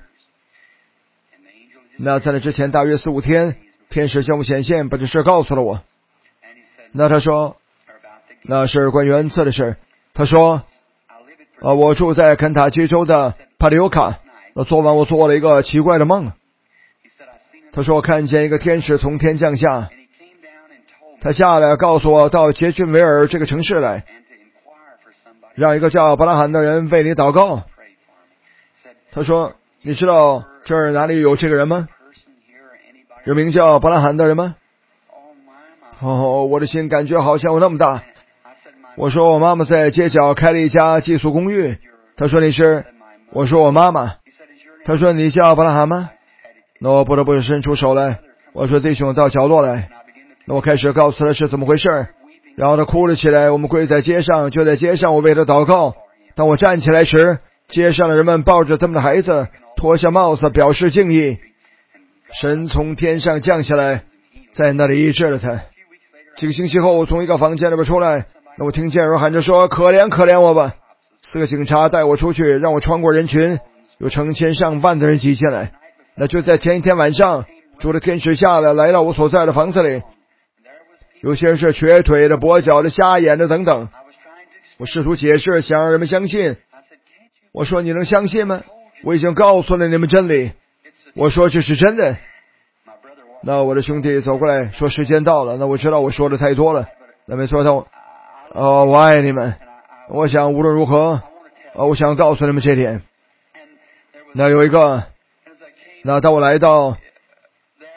那在那之前大约四五天，天使向我显现，把这事告诉了我。那他说那是关于恩赐的事。他说啊，我住在肯塔基州的帕里欧卡，那昨晚我做了一个奇怪的梦。他说我看见一个天使从天降下，他下来告诉我到杰逊维尔这个城市来，让一个叫伯拉罕的人为你祷告。他说你知道这儿哪里有这个人吗？有名叫伯拉罕的人吗？哦，我的心感觉好像有那么大。我说我妈妈在街角开了一家寄宿公寓。他说你是？我说我妈妈。他说你叫伯拉罕吗？那我不得不伸出手来，我说弟兄到角落来。那我开始告诉他是怎么回事，然后他哭了起来。我们跪在街上，就在街上我为他祷告。当我站起来时，街上的人们抱着他们的孩子脱下帽子表示敬意。神从天上降下来，在那里医治了他。几个星期后，我从一个房间里边出来，那我听见有人喊着说可怜可怜我吧。四个警察带我出去，让我穿过人群，有成千上万的人挤进来。那就在前一天晚上，主的天使下来，来到我所在的房子里。有些人是瘸腿的、跛脚的、瞎眼的等等。我试图解释，想让人们相信。我说你能相信吗？我已经告诉了你们真理。我说这是真的。那我的兄弟走过来说时间到了。那我知道我说的太多了。那没错，他哦，我爱你们。我想无论如何，哦，我想告诉你们这点。那有一个，那当我来到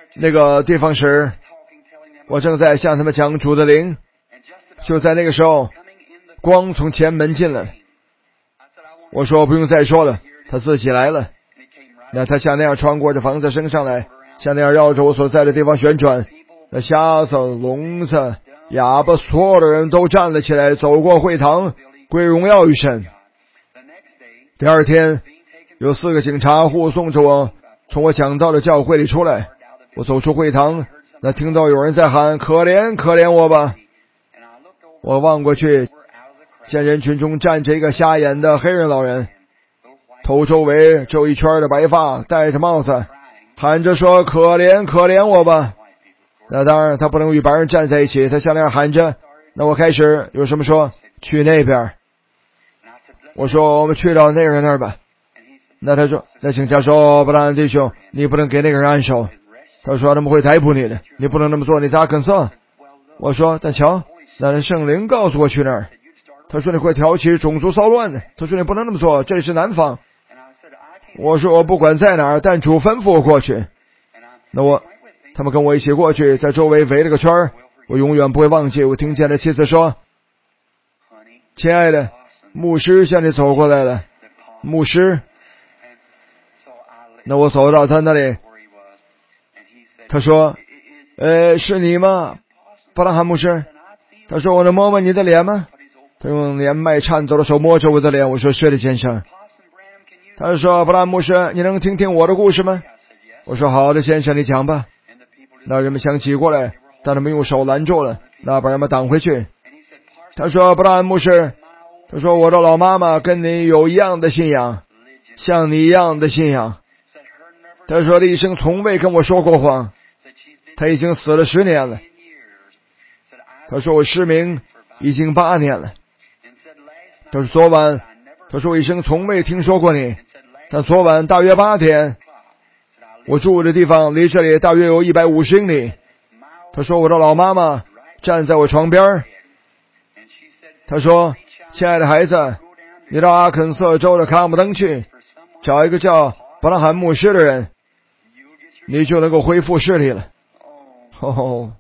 那个地方时，我正在向他们讲主的灵。就在那个时候，光从前门进来。我说不用再说了，他自己来了。那他像那样穿过这房子升上来，像那样绕着我所在的地方旋转。那瞎子、聋子、哑巴，所有的人都站了起来，走过会堂，归荣耀于神。第二天，有四个警察护送着我从我讲道的教会里出来。我走出会堂，那听到有人在喊可怜可怜我吧。我望过去，见人群中站着一个瞎眼的黑人老人，头周围只有一圈的白发，戴着帽子，喊着说可怜可怜我吧。那当然他不能与白人站在一起，他像那样喊着。那我开始有什么说去那边。我说我们去到那个人那儿吧。那他说，那警察说布兰弟兄，你不能给那个人按手。他说他们会逮捕你的，你不能那么做，你咋肯色。我说但瞧，那圣灵告诉我去那儿。他说你会挑起种族骚乱的，他说你不能那么做，这里是南方。我说我不管在哪儿，但主吩咐我过去。那我他们跟我一起过去，在周围围了个圈儿。我永远不会忘记，我听见了妻子说，亲爱的，牧师向你走过来了。牧师。那我走到他那里，他说呃，是你吗，布拉罕牧师？他说我能摸摸你的脸吗？他用连麦颤抖的手摸着我的脸。我说是的先生。他说布拉罕牧师，你能听听我的故事吗？我说好的先生，你讲吧。那人们想挤过来，但他们用手拦住了，那把人们挡回去。他说布拉罕牧师，他说我的老妈妈跟你有一样的信仰，像你一样的信仰。他说他一生从未跟我说过谎，他已经死了十年了。他说我失明已经八年了。他说昨晚，他说我一生从未听说过你，但昨晚大约八点，我住的地方离这里大约有一百五十英里。他说我的老妈妈站在我床边。他说亲爱的孩子，你到阿肯色州的卡姆登去，找一个叫布拉罕牧师的人，你就能够恢复视力了。哦，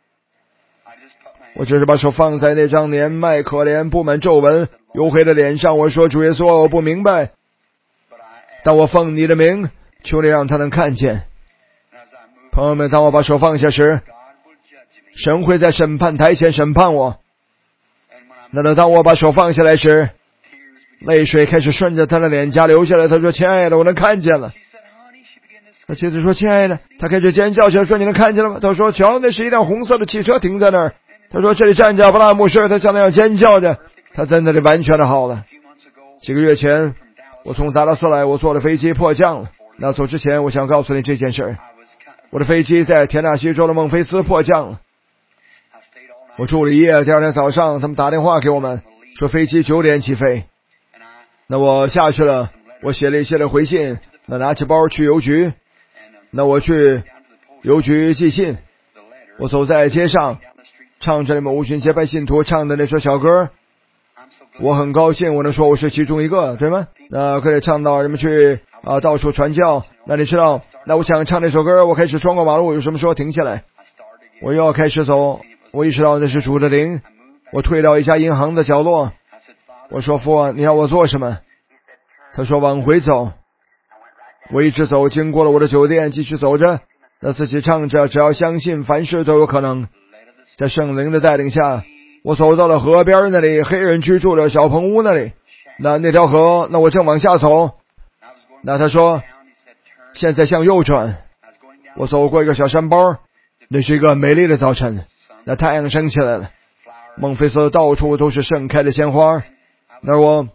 我只是把手放在那张年迈可怜布满皱纹黝黑的脸上。我说主耶稣，我不明白，但我奉你的名求你让他能看见。朋友们，当我把手放下时，神会在审判台前审判我。那么当我把手放下来时，泪水开始顺着他的脸颊流下来。他说亲爱的，我能看见了。他妻子说亲爱的，他开始尖叫起来说你能看见了吗？他说瞧，那是一辆红色的汽车停在那儿。他说这里站着布拉牧师，他像那样尖叫着。他在那里完全的好了。几个月前我从达拉斯来，我坐的飞机迫降了。那走之前我想告诉你这件事，我的飞机在田纳西州的孟菲斯迫降了。我住了一夜，第二天早上他们打电话给我们说飞机九点起飞。那我下去了，我写了一些的回信，那拿起包去邮局。那我去邮局寄信，我走在街上，唱着你们五旬节拜信徒唱的那首小歌。我很高兴我能说我是其中一个，对吗？那可以唱到人们去啊到处传教。那你知道，那我想唱那首歌，我开始穿过马路，有什么说停下来，我又要开始走。我意识到那是主的灵。我退到一家银行的角落，我说父啊，你要我做什么？他说往回走。我一直走，经过了我的酒店，继续走着，那自己唱着只要相信凡事都有可能。在圣灵的带领下，我走到了河边那里，黑人居住的小棚屋那里。那那条河，那我正往下走。那他说现在向右转。我走过一个小山包，那是一个美丽的早晨，那太阳升起来了，孟菲斯到处都是盛开的鲜花。那我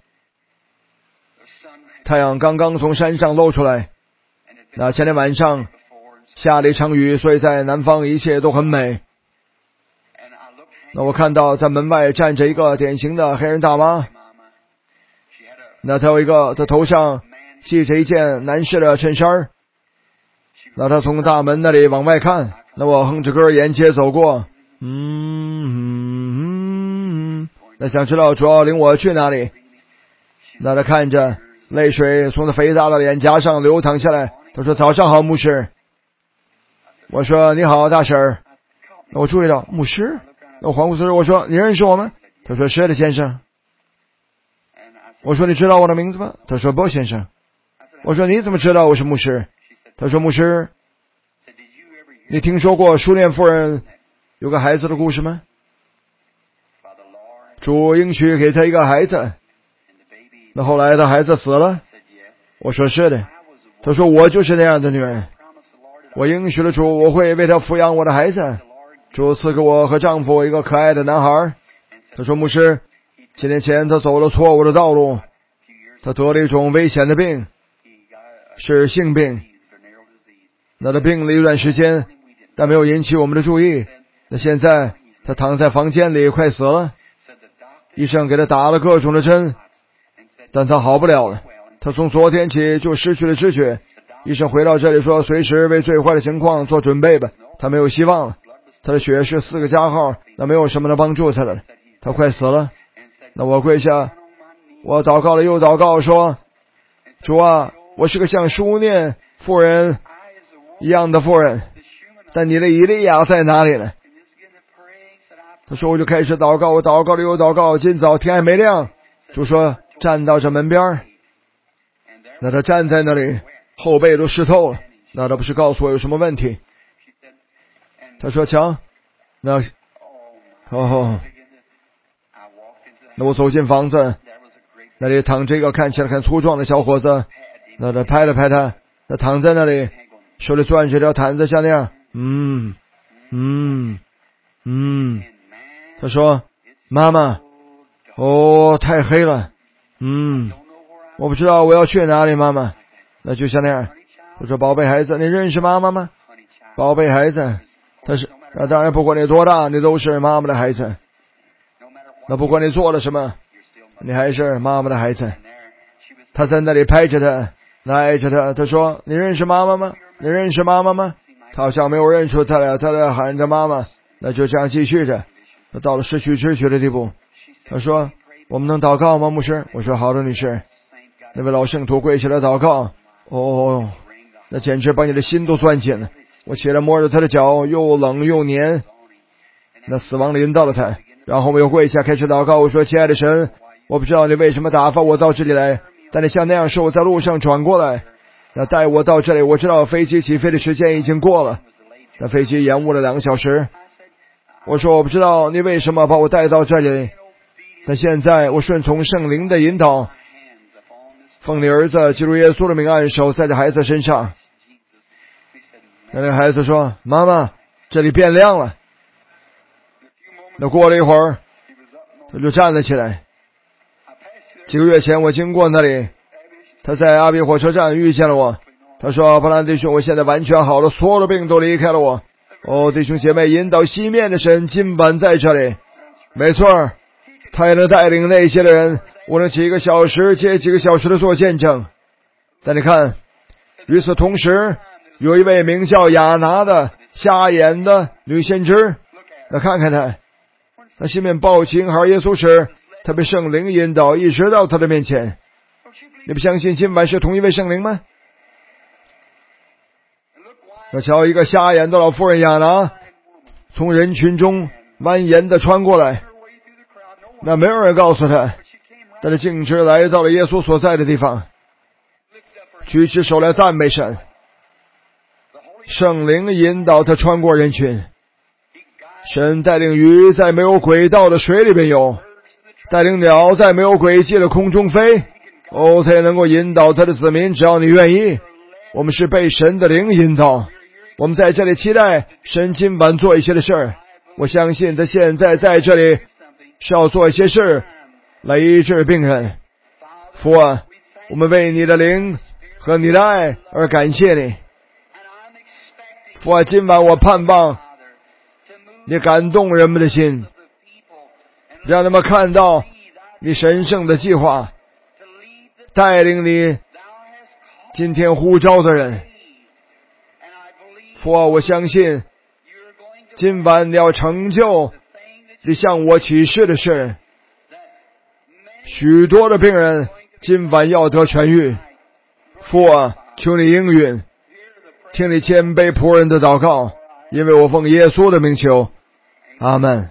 太阳刚刚从山上露出来。那前天晚上下了一场雨，所以在南方一切都很美。那我看到在门外站着一个典型的黑人大妈。那她有一个，她头上系着一件男士的衬衫。那她从大门那里往外看。那我哼着歌沿街走过。嗯嗯嗯，那想知道主要领我去哪里。那她看着泪水从她肥大的脸颊上流淌下来。她说早上好牧师。 我说你好，大婶儿。我注意到牧师，我环顾四周，我说你认识我吗？他说是的，先生。我说你知道我的名字吗？他说不，先生。我说你怎么知道我是牧师？他说牧师，你听说过书念夫人有个孩子的故事吗？主应许给他一个孩子，那后来他孩子死了。我说是的。他说我就是那样的女人，我应许了主，我会为他抚养我的孩子，主赐给我和丈夫一个可爱的男孩。他说牧师，几年前他走了错误的道路，他得了一种危险的病，是性病。那他病了一段时间，但没有引起我们的注意。那现在他躺在房间里快死了，医生给他打了各种的针，但他好不了了。他从昨天起就失去了知觉。医生回到这里说，随时为最坏的情况做准备吧，他没有希望了。他的血是四个加号，那没有什么能帮助他的，他快死了。那我跪下，我祷告了又祷告，说主啊，我是个像书念妇人一样的妇人，但你的以利亚在哪里呢？他说我就开始祷告，我祷告了又祷告。今早天还没亮，主说站到这门边。那他站在那里，后背都湿透了。那他不是告诉我有什么问题？他说强，那哦，那我走进房子，那里躺着一个看起来很粗壮的小伙子。那他拍了拍他，他躺在那里，手里攥着条毯子，像那样，嗯嗯嗯。他说妈妈，哦，太黑了，嗯，我不知道我要去哪里，妈妈。那就像那样。他说宝贝孩子，你认识妈妈吗？宝贝孩子，他是那当然，不管你多大，你都是妈妈的孩子。那不管你做了什么，你还是妈妈的孩子。他在那里拍着他，挨着他。他说你认识妈妈吗？你认识妈妈吗？他好像没有认出他来，他在喊着妈妈。那就这样继续着，他到了失去知觉的地步。他说我们能祷告吗，牧师？我说好的，女士。那位老圣徒跪起来祷告。哦，那简直把你的心都攥紧了。我起来摸着他的脚，又冷又黏。那死亡临到了他，然后我又跪下开始祷告。我说亲爱的神，我不知道你为什么打发我到这里来，但你像那样是我在路上转过来，那带我到这里。我知道飞机起飞的时间已经过了，那飞机延误了两个小时。我说我不知道你为什么把我带到这里，但现在我顺从圣灵的引导，奉你儿子基督耶稣的名按手在这孩子身上。那那个孩子说妈妈，这里变亮了。那过了一会儿，他就站了起来。几个月前我经过那里，他在阿比火车站遇见了我。他说布兰弟兄，我现在完全好了，所有的病都离开了我。哦，弟兄姐妹，引导西面的神今晚在这里。没错，他也能带领那些的人，无论几个小时接几个小时的做见证。但你看，与此同时，有一位名叫亚拿的瞎眼的女先知。那看看他，他西面抱起婴孩耶稣时，他被圣灵引导一直到他的面前。你不相信今晚是同一位圣灵吗？那瞧，一个瞎眼的老妇人亚拿从人群中蜿蜒的穿过来，那没有人告诉他，但是径直来到了耶稣所在的地方，举起手来赞美神。圣灵引导他穿过人群，神带领鱼在没有轨道的水里边游，带领鸟在没有轨迹的空中飞。哦，他也能够引导他的子民，只要你愿意。我们是被神的灵引导，我们在这里期待神今晚做一些的事儿。我相信他现在在这里是要做一些事来医治病人。父啊，我们为你的灵和你的爱而感谢你。父啊，今晚我盼望你感动人们的心，让他们看到你神圣的计划，带领你今天呼召的人。父啊，我相信今晚你要成就你向我启示的事，许多的病人今晚要得痊愈。父啊，求你应允，听你谦卑仆人的祷告， 因为我奉耶稣的名求，阿门。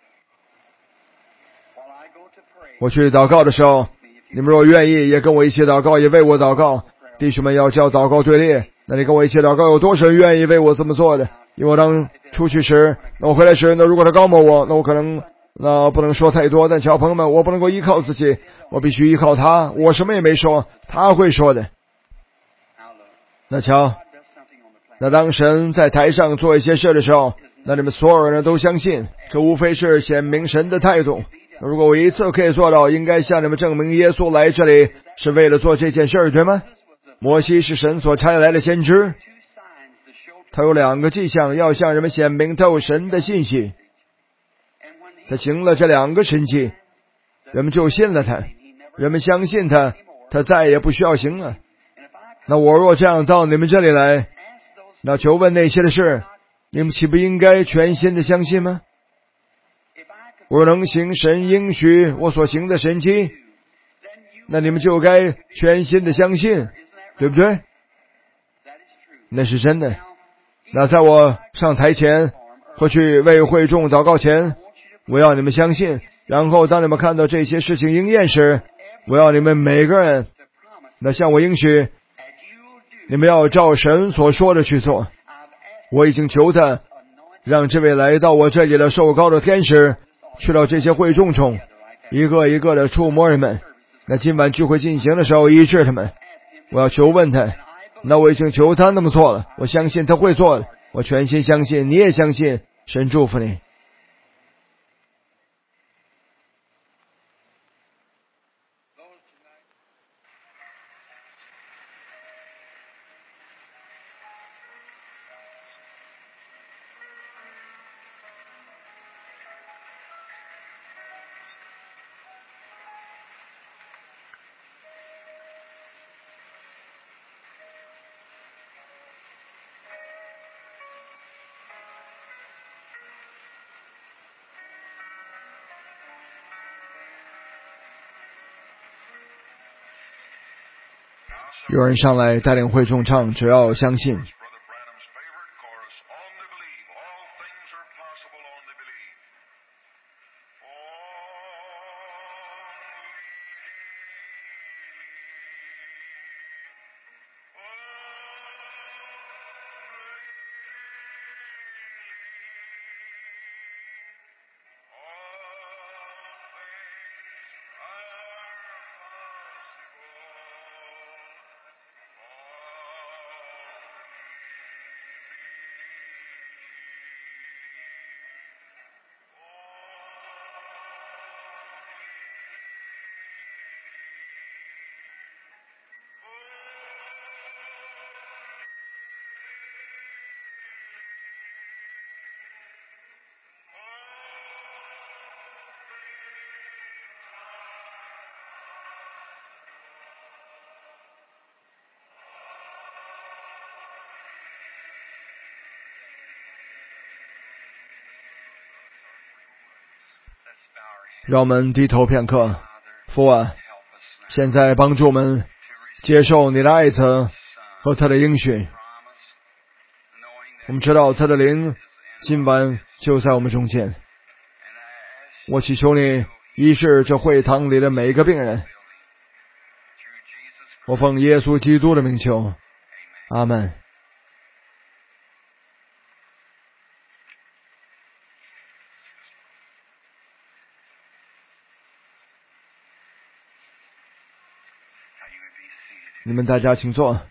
我去祷告的时候，你们若愿意也跟我一起祷告，也为我祷告。弟兄们要叫祷告队列，那你跟我一起祷告，有多少人愿意为我这么做的？因为我当出去时，那我回来时，那如果他高摸我，那我可能那不能说太多。但小朋友们，我不能够依靠自己，我必须依靠他。我什么也没说，他会说的。那瞧，那当神在台上做一些事的时候，那你们所有人都相信，这无非是显明神的态度。如果我一次可以做到，应该向你们证明耶稣来这里是为了做这件事，对吗？摩西是神所差来的先知，他有两个迹象要向人们显明他有神的信息。他行了这两个神迹，人们就信了他，人们相信他，他再也不需要行了。那我若这样到你们这里来，那求问那些的事，你们岂不应该全心的相信吗？我能行神应许我所行的神迹，那你们就该全心的相信，对不对？那是真的。那在我上台前或去为会众祷告前，我要你们相信，然后当你们看到这些事情应验时，我要你们每个人那向我应许，你们要照神所说的去做。我已经求他让这位来到我这里的受膏的天使去到这些会众中，一个一个的触摸人们。那今晚聚会进行的时候医治他们，我要求问他，那我已经求他那么做了，我相信他会做的，我全心相信，你也相信，神祝福你。有人上来带领会众唱，只要相信。让我们低头片刻。父啊，现在帮助我们接受你的爱子和他的应许。我们知道他的灵今晚就在我们中间。我祈求你医治这会堂里的每一个病人。我奉耶稣基督的名求，阿们。你们大家请坐。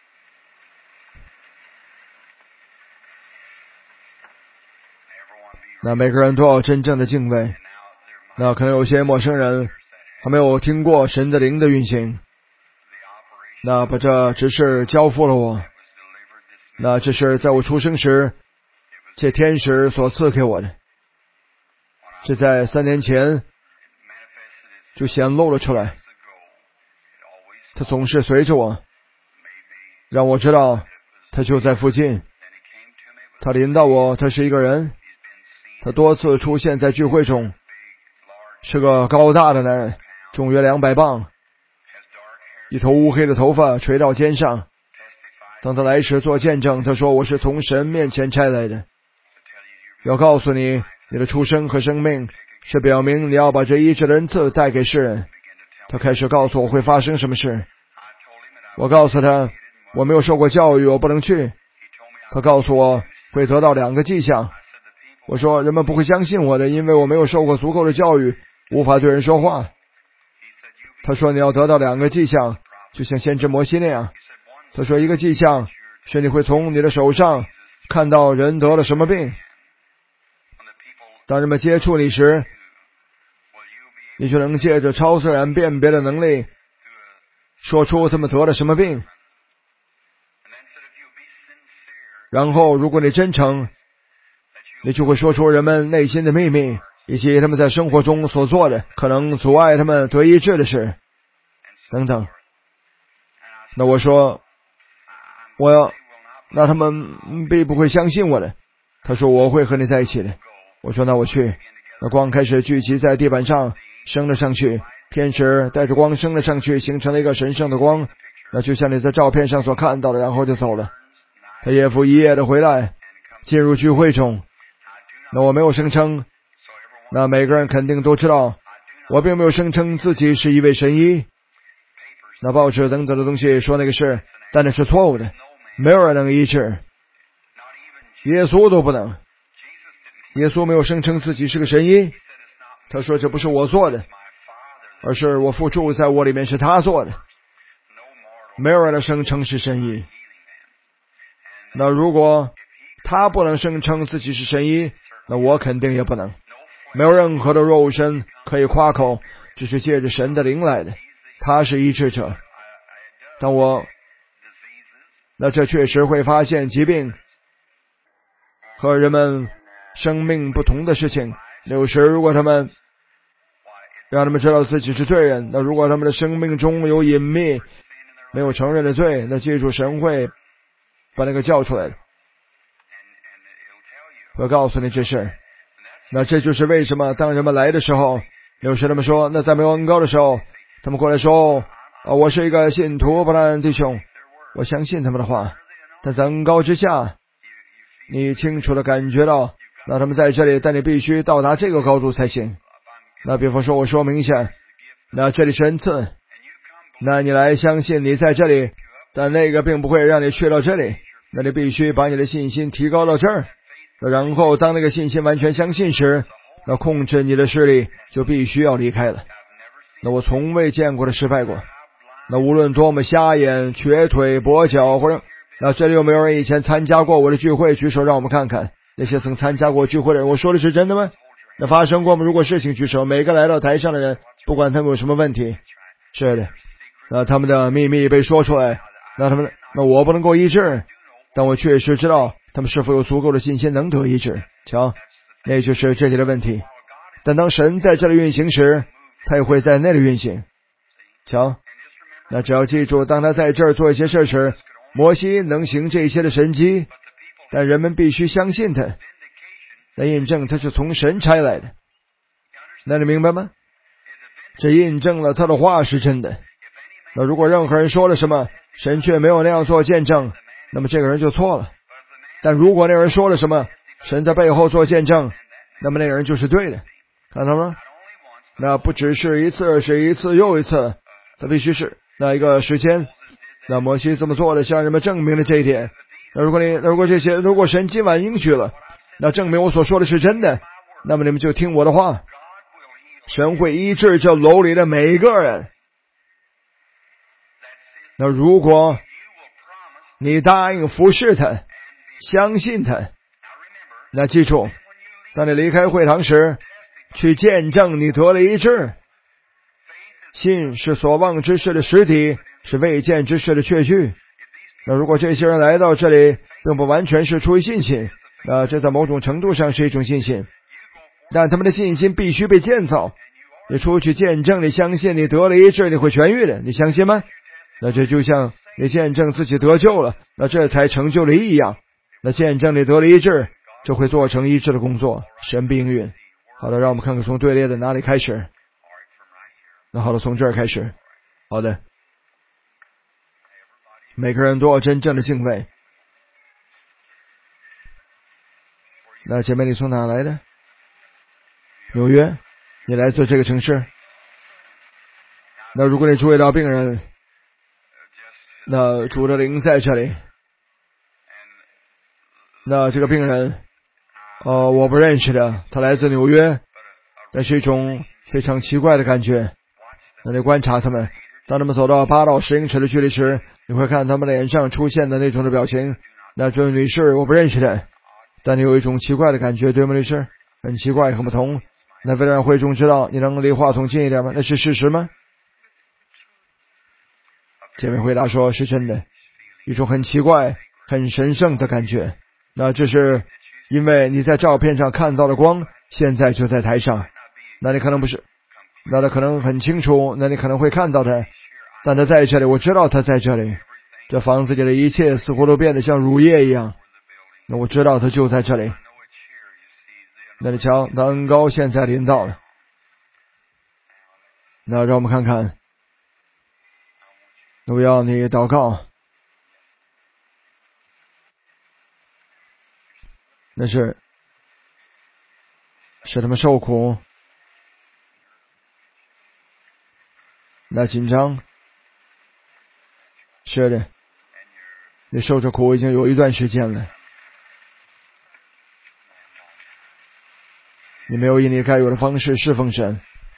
那每个人都要真正的敬畏。那可能有些陌生人还没有听过神的灵的运行，那把这只是交付了我。那这是在我出生时这天使所赐给我的，这在三年前就显露了出来。他总是随着我，让我知道他就在附近。他临到我，他是一个人，他多次出现在聚会中，是个高大的男人，重约两百磅，一头乌黑的头发垂到肩上。当他来时做见证，他说我是从神面前差来的。 要告诉你，你的出生和生命是表明你要把这医治的恩赐带给世人。他开始告诉我会发生什么事。我告诉他，我没有受过教育，我不能去。他告诉我会得到两个迹象。我说人们不会相信我的，因为我没有受过足够的教育，无法对人说话。他说你要得到两个迹象，就像先知摩西那样。他说一个迹象是你会从你的手上看到人得了什么病。当人们接触你时，你就能借着超自然辨别的能力说出他们得了什么病。然后如果你真诚，你就会说出人们内心的秘密，以及他们在生活中所做的可能阻碍他们得医治的事等等。那我说我要那他们必不会相信我的。他说我会和你在一起的。我说那我去。那光开始聚集在地板上升了上去，天使带着光升了上去，形成了一个神圣的光，那就像你在照片上所看到的，然后就走了。他夜复一夜的回来进入聚会中。那我没有声称，那每个人肯定都知道我并没有声称自己是一位神医。那报纸等等的东西说那个事，但那是错误的，没有人能医治，耶稣都不能。耶稣没有声称自己是个神医，他说这不是我做的，而是我父住在我里面，是他做的。没有人能声称是神医。那如果他不能声称自己是神医，那我肯定也不能。没有任何的肉身可以夸口，只是借着神的灵来的，他是医治者。但我那这确实会发现疾病和人们生命不同的事情。有时如果他们让他们知道自己是罪人，那如果他们的生命中有隐秘没有承认的罪，那记住神会把那个叫出来的，我告诉你这事。那这就是为什么当人们来的时候，有时他们说，那在没有恩膏的时候，他们过来说啊，我是一个信徒，布兰弟兄，我相信他们的话。但在恩膏之下，你清楚的感觉到，那他们在这里，但你必须到达这个高度才行。那比方说我说明一下，那这里是恩赐，那你来相信你在这里，但那个并不会让你去到这里，那你必须把你的信心提高到这儿。然后当那个信心完全相信时，那控制你的势力就必须要离开了。那我从未见过的失败过。那无论多么瞎眼、瘸腿、跛脚，或者那这里有没有人以前参加过我的聚会？举手让我们看看那些曾参加过聚会的人。我说的是真的吗？那发生过吗？如果事情举手。每个来到台上的人，不管他们有什么问题，是的，那他们的秘密被说出来，那他们那我不能够医治，但我确实知道他们是否有足够的信心能得医治。瞧，那就是这里的问题。但当神在这里运行时，他也会在那里运行。瞧，那只要记住，当他在这儿做一些事时，摩西能行这些的神迹，但人们必须相信他，来印证他是从神差来的。那你明白吗？这印证了他的话是真的。那如果任何人说了什么，神却没有那样做见证，那么这个人就错了。但如果那个人说了什么，神在背后做见证，那么那个人就是对的。看到吗？那不只是一次，是一次又一次，他必须是那一个时间。那摩西这么做的，向人们证明了这一点。那如果你如果这些如果神今晚应许了，那证明我所说的是真的，那么你们就听我的话，神会医治这楼里的每一个人。那如果你答应服侍他，相信他，那记住，当你离开会堂时，去见证你得了医治。信是所望之事的实体，是未见之事的确据。那如果这些人来到这里并不完全是出于信心，那这在某种程度上是一种信心，但他们的信心必须被建造。你出去见证，你相信你得了医治，你会痊愈的，你相信吗？那这就像你见证自己得救了，那这才成就了一样。那见证你得了医治，就会做成医治的工作，神必应允。好的，让我们看看从队列的哪里开始。那好的，从这儿开始。好的，每个人都要真正的敬畏。 那姐妹，你从哪来的？纽约。你来自这个城市。那如果你注意到病人，那主的灵在这里。那这个病人，呃，我不认识的，他来自纽约，那是一种非常奇怪的感觉。那你观察他们，当他们走到八到十英尺的距离时，你会看他们脸上出现的那种的表情。那这位女士，我不认识的，但你有一种奇怪的感觉，对吗，女士？很奇怪，很不同。那为了让会众知道，你能离话筒近一点吗？那是事实吗？姐妹回答说，是真的，一种很奇怪、很神圣的感觉。那这是因为你在照片上看到的光，现在就在台上。那你可能不是，那他可能很清楚，那你可能会看到他，但他在这里，我知道他在这里。这房子里的一切似乎都变得像乳液一样。那我知道他就在这里。那你瞧，那恩膏现在临到了。那让我们看看。那我要你祷告。那是是他们受苦，那紧张，是的，你受着苦已经有一段时间了，你没有以你该有的方式侍奉神。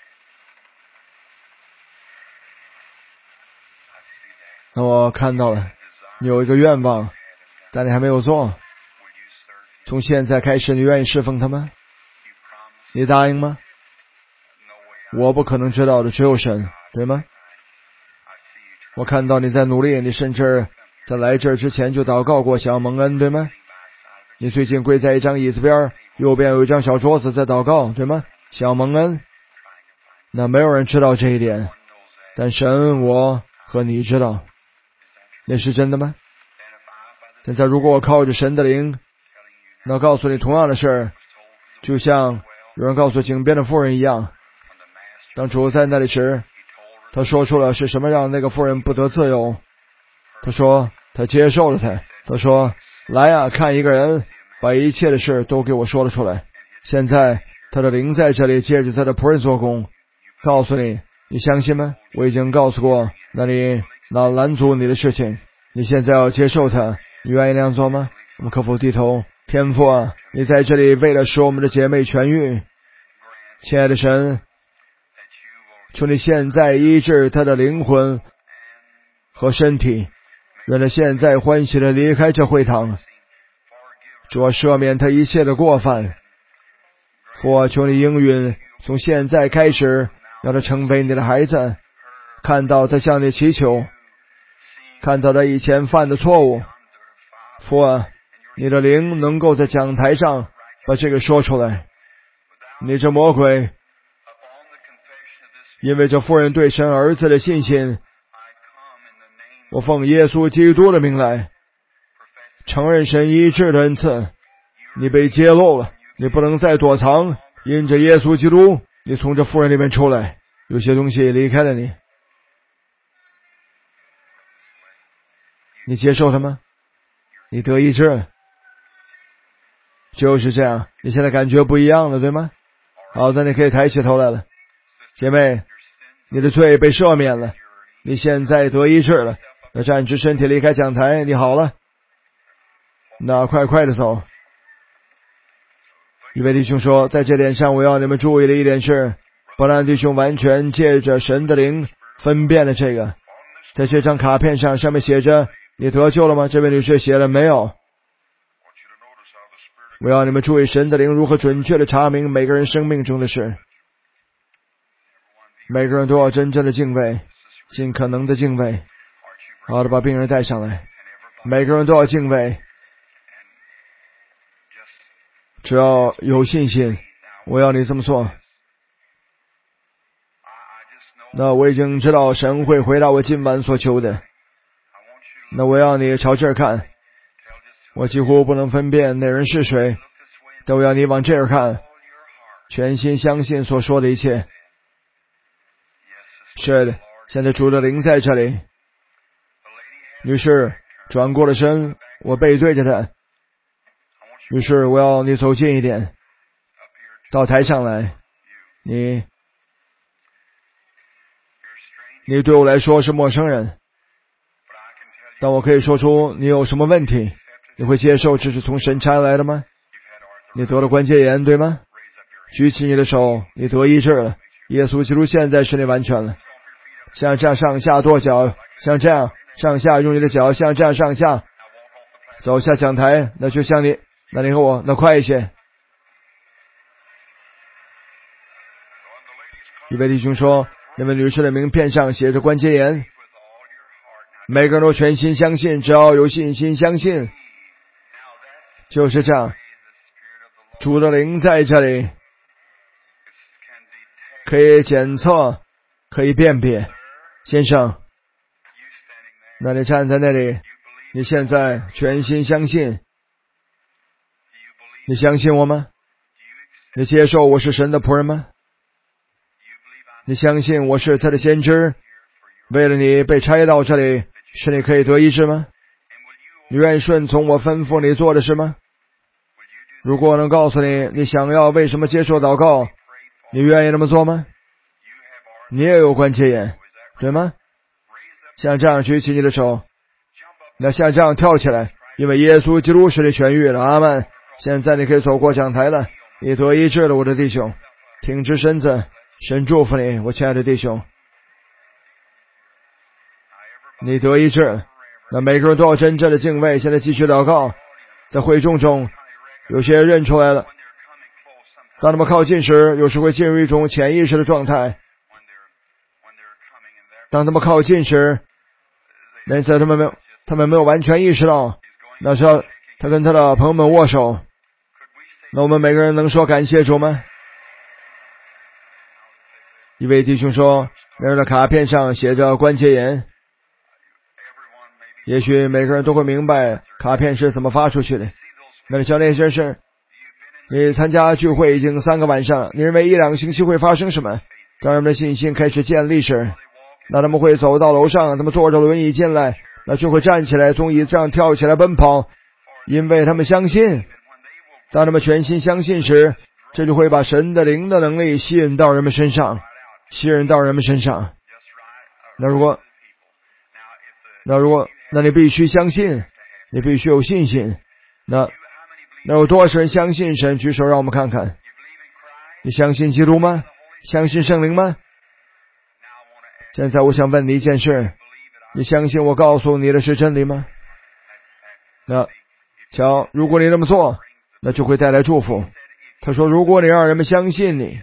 那我看到了，你有一个愿望，但你还没有做。从现在开始，你愿意侍奉他吗？你答应吗？我不可能知道的，只有神，对吗？我看到你在努力，你甚至在来这儿之前就祷告过，想要蒙恩，对吗？你最近跪在一张椅子边，右边有一张小桌子在祷告，对吗？想要蒙恩。那没有人知道这一点，但神，我和你知道。那是真的吗？现在如果我靠着神的灵，那告诉你同样的事儿，就像有人告诉井边的妇人一样。当主在那里时，他说出了是什么让那个妇人不得自由。他说他接受了他。他说来啊，看一个人把一切的事都给我说了出来。现在他的灵在这里借着他的仆人做工，告诉你，你相信吗？我已经告诉过那你那拦阻你的事情，你现在要接受他，你愿意那样做吗？我们可否低头？天父啊，你在这里为了使我们的姐妹痊愈，亲爱的神，求你现在医治她的灵魂和身体，让她现在欢喜地离开这会堂。主啊，赦免她一切的过犯。父啊，求你应允，从现在开始让她成为你的孩子，看到她向你祈求，看到她以前犯的错误。父啊，你的灵能够在讲台上把这个说出来。你这魔鬼，因为这妇人对神儿子的信心，我奉耶稣基督的名来承认神医治的恩赐。你被揭露了，你不能再躲藏，因着耶稣基督，你从这妇人里面出来。有些东西离开了你，你接受它吗？你得医治了。就是这样，你现在感觉不一样了，对吗？好的，你可以抬起头来了。姐妹，你的罪被赦免了，你现在得医治了。那站直身体离开讲台，你好了。那快快的走。一位弟兄说，在这点上我要你们注意的一点是，伯兰弟兄完全借着神的灵分辨了这个。在这张卡片上，上面写着你得救了吗？这位女士写了没有？我要你们注意神的灵如何准确的查明每个人生命中的事。每个人都要真正的敬畏，尽可能的敬畏。好的，把病人带上来。每个人都要敬畏，只要有信心，我要你这么做。那我已经知道神会回答我今晚所求的。那我要你朝这儿看，我几乎不能分辨那人是谁，但我要你往这儿看，全心相信所说的一切。是的，现在主的灵在这里。女士转过了身，我背对着她。 于是我要你走近一点，到台上来。你你对我来说是陌生人，但我可以说出你有什么问题。你会接受这是从神差来的吗？你得了关节炎，对吗？举起你的手，你得医治了。耶稣基督现在使你完全了。像这样上下跺脚，像这样上下用你的脚，像这样上下走下讲台。那就像你，那你和我，那快一些。一位弟兄说，那位女士的名片上写着关节炎。每个人都全心相信，只要有信心相信，就是这样。主的灵在这里，可以检测，可以辨别。先生，那你站在那里，你现在全心相信，你相信我吗？你接受我是神的仆人吗？你相信我是他的先知，为了你被差到这里，使你可以得医治吗？你愿意顺从我吩咐你做的事吗？如果我能告诉你，你想要为什么接受祷告，你愿意那么做吗？你也有关节炎，对吗？像这样举起你的手，那像这样跳起来，因为耶稣基督使你痊愈了。阿们。现在你可以走过讲台了，你得医治了，我的弟兄。挺直身子，神祝福你，我亲爱的弟兄。你得医治，那每个人都要真正的敬畏。现在继续祷告。在会众中，有些认出来了，当他们靠近时，有时会进入一种潜意识的状态。当他们靠近时，那次他们没有，他们没有完全意识到，那时候他跟他的朋友们握手。那我们每个人能说感谢主吗？一位弟兄说，那人的卡片上写着关节炎。也许每个人都会明白卡片是怎么发出去的。那像那些事，你参加聚会已经三个晚上了，你认为一两个星期会发生什么？当人们的信心开始建立时，那他们会走到楼上，他们坐着轮椅进来，那就会站起来，从椅子上跳起来奔跑，因为他们相信。当他们全心相信时，这就会把神的灵的能力吸引到人们身上，吸引到人们身上。那如果那如果那你必须相信，你必须有信心。那那有多少人相信神？举手让我们看看。你相信基督吗？相信圣灵吗？现在我想问你一件事，你相信我告诉你的是真理吗？那瞧，如果你这么做，那就会带来祝福。他说，如果你让人们相信你，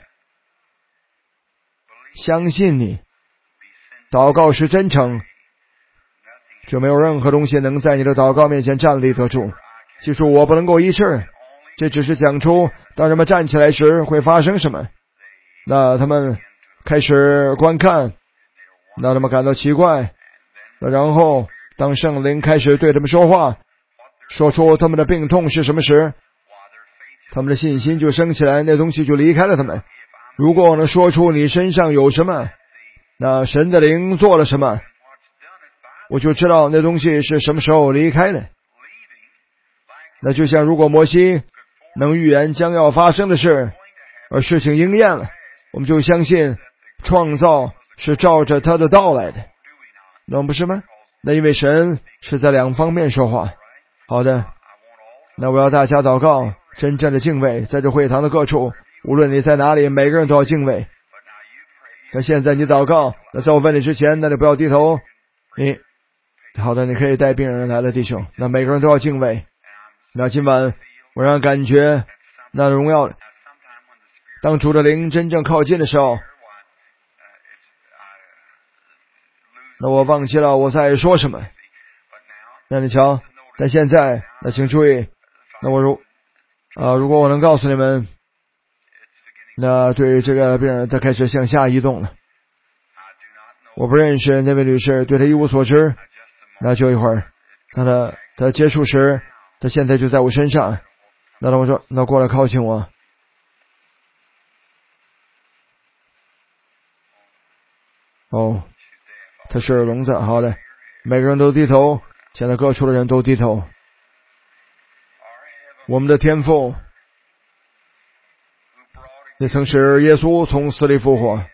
相信你，祷告是真诚，就没有任何东西能在你的祷告面前站立得住。记住，我不能够医治，这只是讲出当人们站起来时会发生什么。那他们开始观看，那他们感到奇怪，那然后当圣灵开始对他们说话，说出他们的病痛是什么时，他们的信心就升起来，那东西就离开了他们。如果我能说出你身上有什么，那神的灵做了什么，我就知道那东西是什么时候离开的。那就像如果摩西能预言将要发生的事，而事情应验了，我们就相信创造是照着他的道来的，那不是吗？那因为神是在两方面说话。好的，那我要大家祷告，真正的敬畏，在这会堂的各处，无论你在哪里，每个人都要敬畏。那现在你祷告，那在我问你之前，那你不要低头。你好的，你可以带病人来了，弟兄。那每个人都要敬畏。那今晚我让感觉那荣耀，当主的灵真正靠近的时候，那我忘记了我在说什么。那你瞧，但现在那请注意，那我如啊，如果我能告诉你们，那对这个病人他开始向下移动了。我不认识那位女士，对他一无所知。那就一会儿，当他他接触时，他现在就在我身上。那我说，那过来靠近我。哦，他是聋子。好的，每个人都低头，现在各处的人都低头。 我们的天父，你曾使耶稣从死里复活，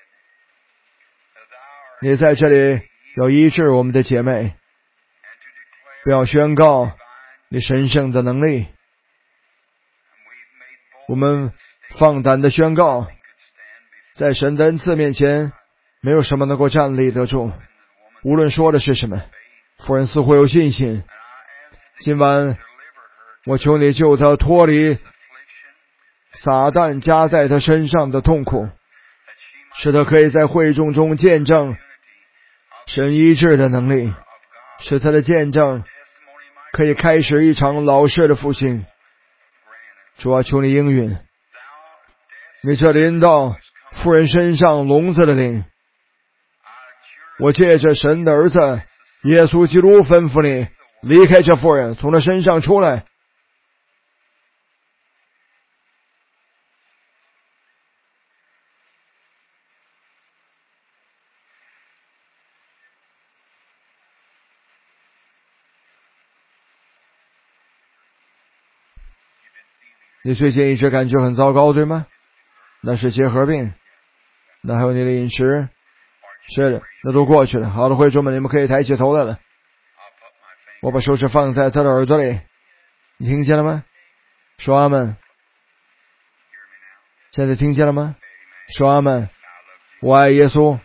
你在这里要医治我们的姐妹，不要宣告你神圣的能力。我们放胆的宣告，在神的恩赐面前，没有什么能够站立得住。无论说的是什么，妇人似乎有信心。今晚我求你救她脱离撒旦加在她身上的痛苦，使她可以在会众中见证神医治的能力，使她的见证可以开始一场老式的复兴。主啊，求你应允，你这临到妇人身上聋子的灵，我借着神的儿子耶稣基督吩咐你离开这妇人，从她身上出来。你最近一直感觉很糟糕，对吗？那是结核病。那还有你的饮食，是的，那都过去了。好的，会众们，你们可以抬起头来了。我把手指放在他的耳朵里，你听见了吗？说阿们。现在听见了吗？说阿们。我爱耶稣。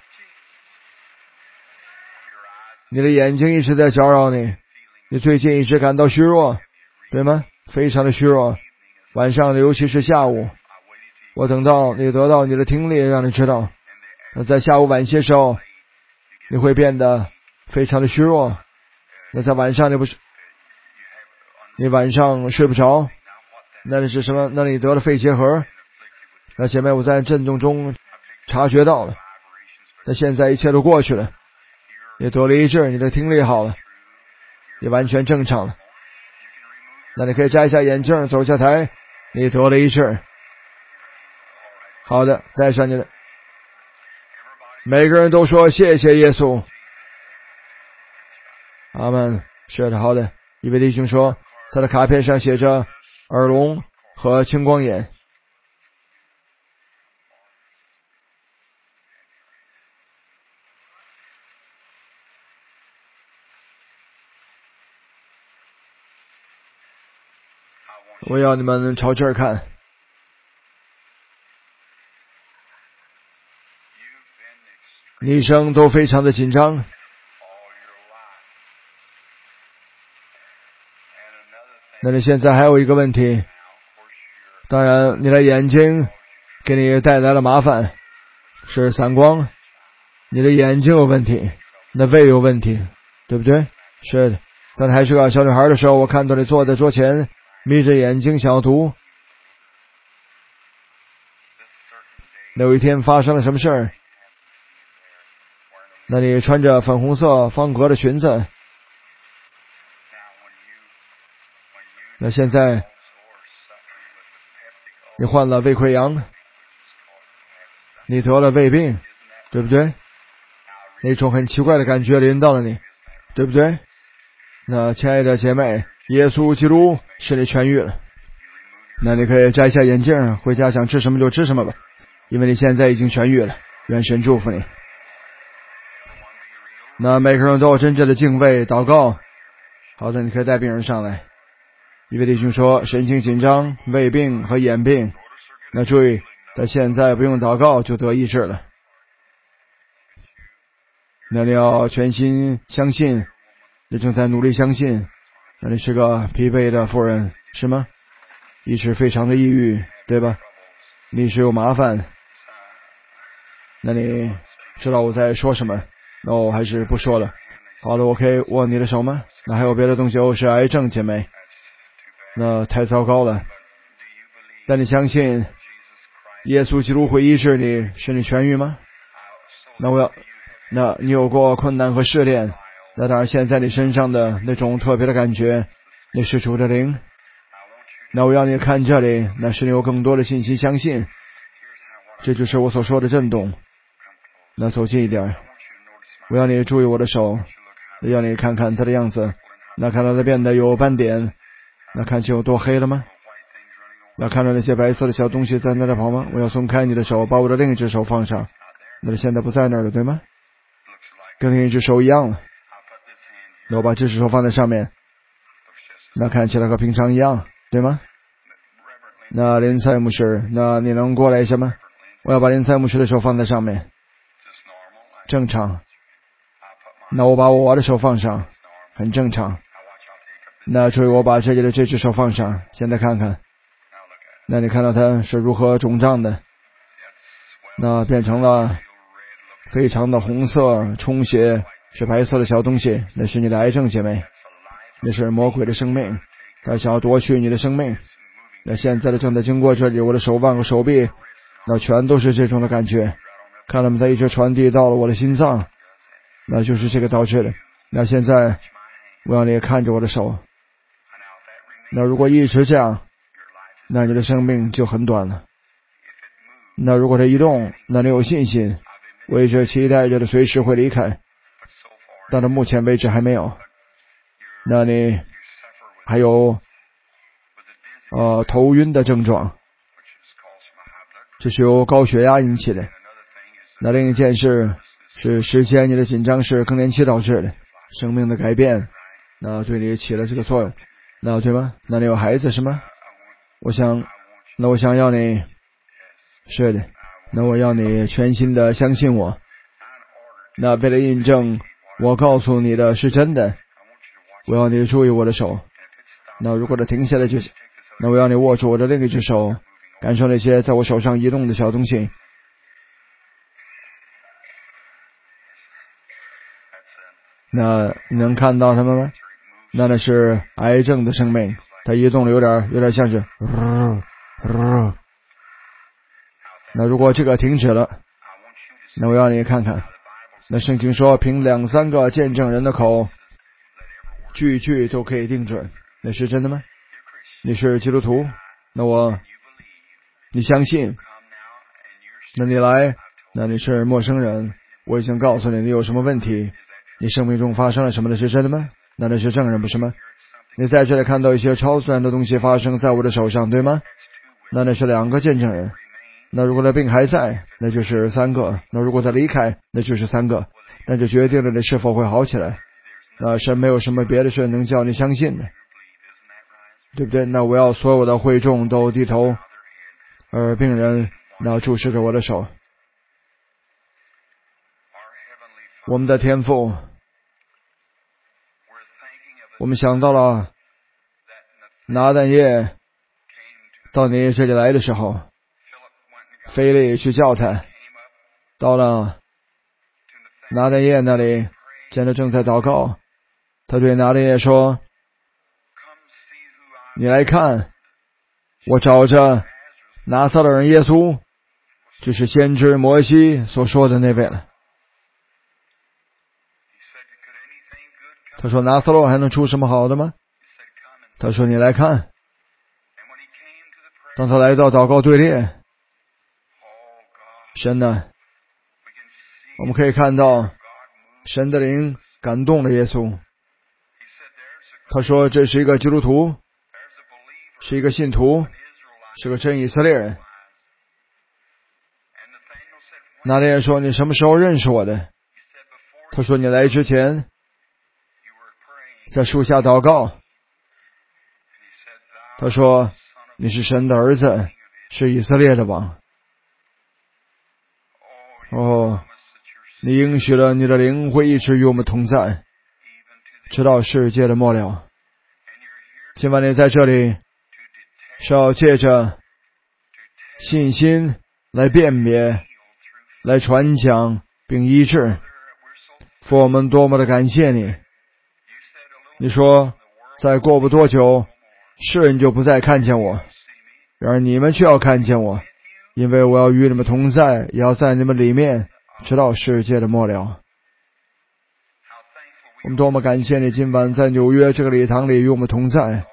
你的眼睛一直在搅扰你，你最近一直感到虚弱，对吗？非常的虚弱。晚上尤其是下午，我等到你得到你的听力，让你知道，那在下午晚些时候你会变得非常的虚弱。那在晚上你不是你晚上睡不着，那是什么？那你得了肺结核。那姐妹，我在震动中察觉到了，那现在一切都过去了，你得了医治，你的听力好了，你完全正常了。那你可以摘下眼镜，走下台，你得了医治。好的，戴上你的。每个人都说谢谢耶稣。阿们。是的，好的。一位弟兄说，他的卡片上写着耳聋和青光眼。我要你们朝这儿看。你一生都非常的紧张。那你现在还有一个问题，当然你的眼睛给你带来了麻烦，是散光，你的眼睛有问题，你的胃有问题，对不对？是的。当你还是个小女孩的时候，我看到你坐在桌前眯着眼睛想要读。那有一天发生了什么事儿？那你穿着粉红色方格的裙子，那现在你患了胃溃疡，你得了胃病，对不对？那种很奇怪的感觉临到了你，对不对？那亲爱的姐妹，耶稣基督使你痊愈了。那你可以摘下眼镜，回家想吃什么就吃什么吧，因为你现在已经痊愈了。愿神祝福你。那每个人都有真正的敬畏祷告。好的，你可以带病人上来。一位弟兄说神经紧张、胃病和眼病，那注意，他现在不用祷告就得医治了。那你要全心相信，你正在努力相信。那你是个疲惫的妇人，是吗？一直非常的抑郁，对吧？你是有麻烦。那你知道我在说什么？那我还是不说了。好的，我可以握你的手吗？那还有别的东西？哦，是癌症，姐妹。那太糟糕了。但你相信耶稣基督会医治你，使你痊愈吗？那我要，那你有过困难和试炼，那当然现在你身上的那种特别的感觉，你是主的灵。那我要你看这里，那是你有更多的信心相信。这就是我所说的震动。那走近一点，我要你注意我的手，要你看看它的样子。那看到它变得有斑点，那看清有多黑了吗？ 那看到那些白色的小东西在那里跑吗？我要松开你的手，把我的另一只手放上。那现在不在那儿了，对吗？跟另一只手一样了。那我把这只手放在上面，那看起来和平常一样，对吗？那林赛牧师，那你能过来一下吗？我要把林赛牧师的手放在上面，正常。那我把我的手放上，很正常。那所以我把这里的这只手放上，现在看看，那你看到它是如何肿胀的，那变成了非常的红色充血，是白色的小东西，那是你的癌症姐妹，那是魔鬼的生命，他想要夺取你的生命。那现在的正在经过这里，我的手腕和手臂，那全都是这种的感觉，看到没？它一直传递到了我的心脏，那就是这个导致的。那现在我要你看着我的手，那如果一直这样，那你的生命就很短了。那如果它移动，那你有信心，我一直期待着的随时会离开，但到目前为止还没有。那你还有呃头晕的症状，这是由高血压引起的。那另一件事是时间你的紧张是更年期导致的，生命的改变，那对你起了这个作用，那对吗？那你有孩子是吗？我想，那我想要你，是的，那我要你全心的相信我。那为了印证我告诉你的是真的，我要你注意我的手。那如果它停下来就，那我要你握住我的另一只手，感受那些在我手上移动的小东西。那你能看到它们吗？那那是癌症的生命，它移动的有点有点像是、呃呃、那如果这个停止了，那我要你看看，那圣经说凭两三个见证人的口，句句都可以定准，那是真的吗？你是基督徒，那我你相信，那你来，那你是陌生人，我已经告诉你你有什么问题，你生命中发生了什么，那是真的吗？那那是证人不是吗？你在这里看到一些超自然的东西发生在我的手上，对吗？那那是两个见证人。那如果他病还在，那就是三个。那如果他离开，那就是三个。那就决定了你是否会好起来。那神没有什么别的事能叫你相信的，对不对？那我要所有的会众都低头，而病人那注视着我的手。我们的天父，我们想到了拿但业到你这里来的时候，腓力去叫他，到了拿但业那里，见他正在祷告，他对拿但业说，你来看，我找着拿撒勒人耶稣，就是先知摩西所说的那位了。他说拿撒勒还能出什么好的吗？他说你来看。当他来到祷告队列，神呢，我们可以看到神的灵感动了耶稣。他说这是一个基督徒，是一个信徒，是个真以色列人。拿但业说你什么时候认识我的？他说你来之前在树下祷告。他说你是神的儿子，是以色列的王。哦，你应许了你的灵会一直与我们同在，直到世界的末了。今晚你在这里是要借着信心来辨别，来传讲并医治。父，我们多么的感谢你。你说再过不多久，世人就不再看见我，然而你们却要看见我，因为我要与你们同在，也要在你们里面，直到世界的末了。我们多么感谢你今晚在纽约这个礼堂里与我们同在。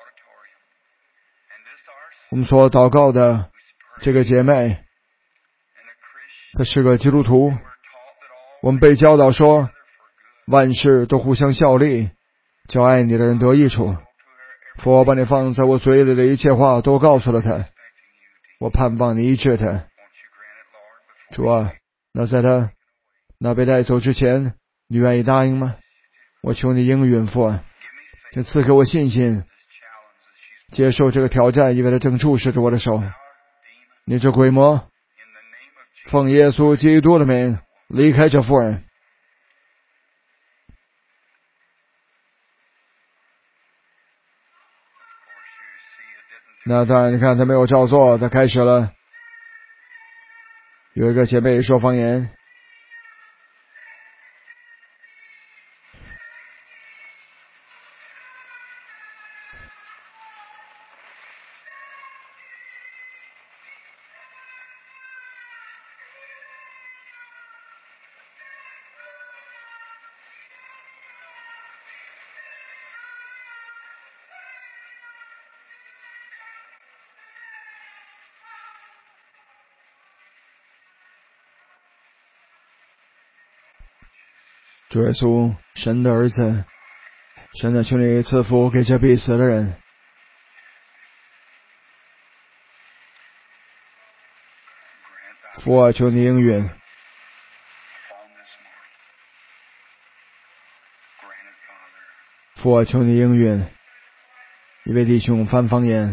我们所祷告的这个姐妹，她是个基督徒。我们被教导说万事都互相效力，叫爱你的人得益处。父，我把你放在我嘴里的一切话都告诉了他， 我盼望你医治他。主啊，那在他那被带走之前，你愿意答应吗？我求你应允父啊，请赐给我信心，接受这个挑战，因为他正注视着我的手。你这鬼魔，奉耶稣基督的名离开这妇人。那当然，你看他没有照做，他开始了。有一个姐妹说方言。主耶稣，神的儿子，神的求你赐福给这必死的人。父啊，求你应允。父啊，求你应允。一位弟兄翻方言。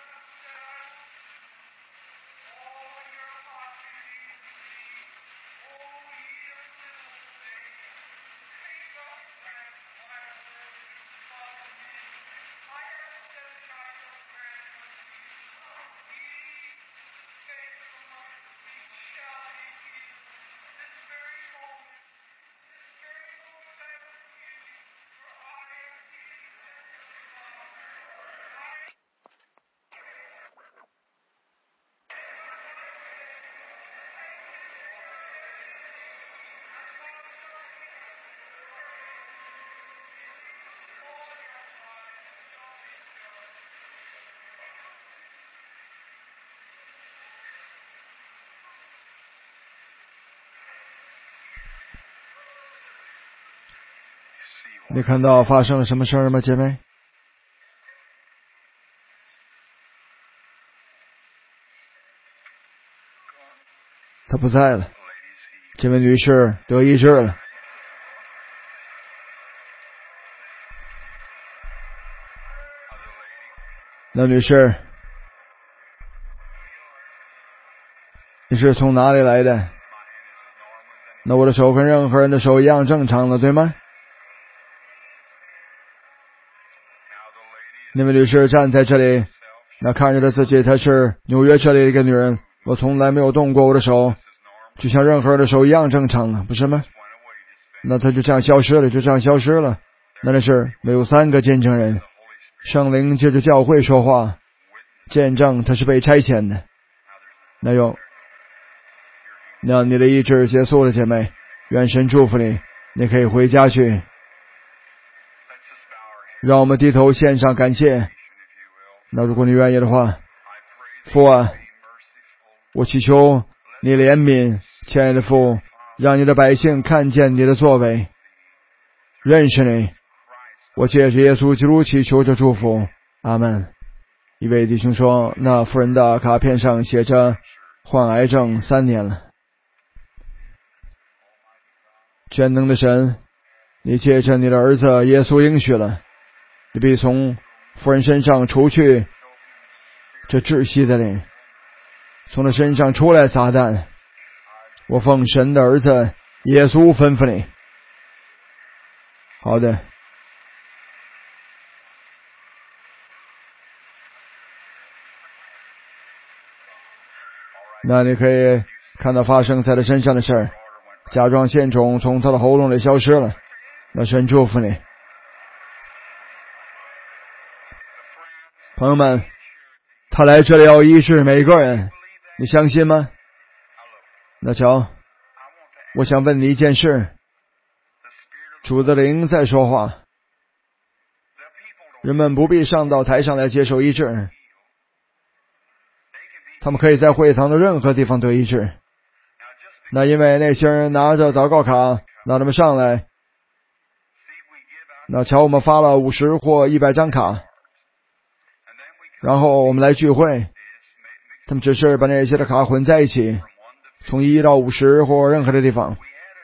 你看到发生了什么事儿吗，姐妹？他不在了。这位女士得医治了。那女士，你是从哪里来的？那我的手跟任何人的手一样正常了，对吗？那位女士站在这里，那看着她自己，她是纽约这里的一个女人，我从来没有动过我的手，就像任何人的手一样正常了，不是吗？那她就这样消失了，就这样消失了。那那是没有三个见证人，圣灵借着教会说话，见证他是被差遣的。那有，那你的医治结束了，姐妹，愿神祝福你，你可以回家去。让我们低头献上感谢。那如果你愿意的话，父啊，我祈求你怜悯，亲爱的父，让你的百姓看见你的作为，认识你。我借着耶稣基督祈求着祝福，阿们。一位弟兄说，那妇人的卡片上写着患癌症三年了。全能的神，你借着你的儿子耶稣应许了，你必从妇人身上除去这窒息的灵，从他身上出来，撒旦。我奉神的儿子耶稣吩咐你。好的。那你可以看到发生在他身上的事儿，甲状腺肿从他的喉咙里消失了。那神祝福你。朋友们，他来这里要医治每个人，你相信吗？那瞧，我想问你一件事，主的灵在说话，人们不必上到台上来接受医治，他们可以在会堂的任何地方得医治。那因为那些人拿着祷告卡，那他们上来，那瞧我们发了五十或一百张卡，然后我们来聚会， 他们只是把那些的卡混在一起，从一到五十或任何的地方。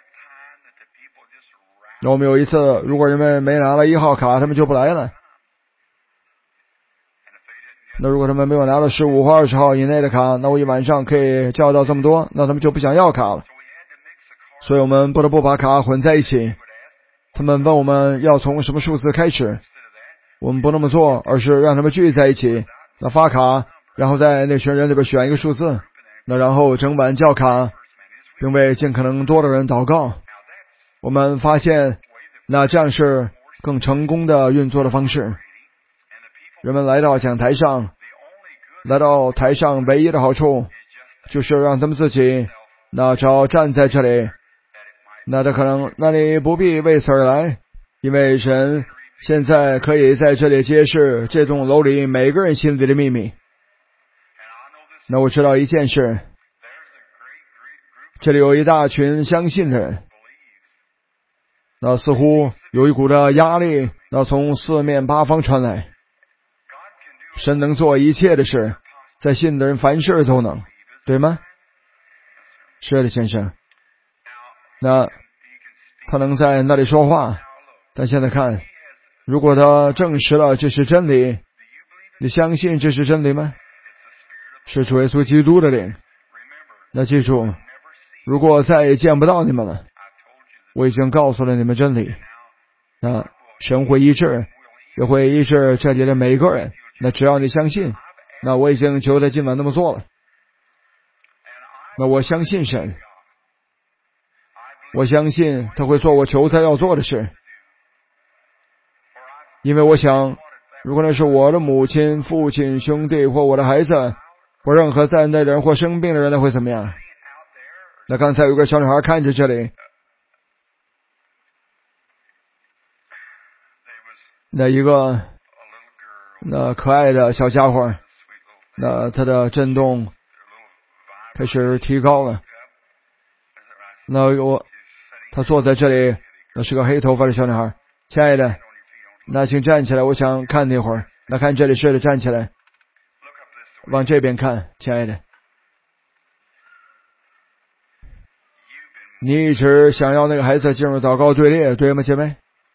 那我们有一次，如果人们没拿了一号卡，他们就不来了。那如果他们没有拿到十五或二十号以内的卡，那我一晚上可以叫到这么多，那他们就不想要卡了。所以我们不得不把卡混在一起。他们问我们要从什么数字开始，我们不那么做，而是让他们聚在一起，那发卡，然后在那群人里边选一个数字，那然后整晚叫卡，并为尽可能多的人祷告。我们发现那这样是更成功的运作的方式。人们来到讲台上，来到台上唯一的好处就是让他们自己那只要站在这里，那他可能那你不必为此而来，因为神现在可以在这里揭示这栋楼里每个人心里的秘密。那我知道一件事，这里有一大群相信的人，那似乎有一股的压力，那从四面八方传来。神能做一切的事，在信的人凡事都能，对吗？是的，先生。那他能在那里说话，但现在看，如果他证实了这是真理，你相信这是真理吗？是主耶稣基督的灵。那记住，如果再也见不到你们了，我已经告诉了你们真理。那神会医治，也会医治这里的每一个人。那只要你相信，那我已经就在今晚那么做了。那我相信神，我相信他会做我求他要做的事。因为我想，如果那是我的母亲、父亲、兄弟或我的孩子，或任何在内的人或生病的人，那会怎么样？那刚才有个小女孩看着这里，那一个那可爱的小家伙，那他的震动开始提高了。那我他坐在这里，那是个黑头发的小女孩。亲爱的，那请站起来，我想看你一会儿。那看这里，是的，站起来，往这边看，亲爱的。你一直想要那个孩子进入祷告队列，对吗，姐妹？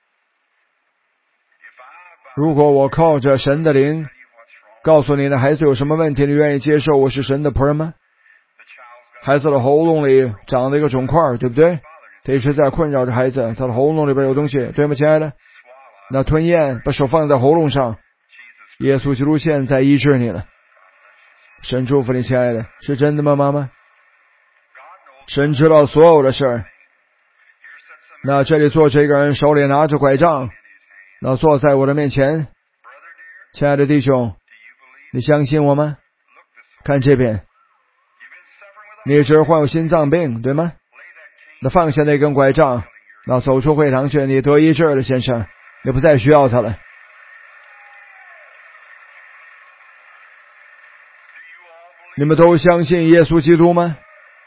如果我靠着神的灵告诉你的孩子有什么问题，你愿意接受我是神的仆人吗？孩子的喉咙里长了一个肿块，对不对？他一直在困扰着孩子，他的喉咙里边有东西，对吗，亲爱的？那吞咽，把手放在喉咙上，耶稣基督现在医治你了。神祝福你，亲爱的，是真的吗，妈妈？神知道所有的事儿。那这里坐着一个人，手里拿着拐杖，那坐在我的面前。亲爱的弟兄，你相信我吗？看这边，你一直患有心脏病，对吗？那放下那根拐杖，那走出会堂去，你得医治了，先生，你不再需要他了。你们都相信耶稣基督吗？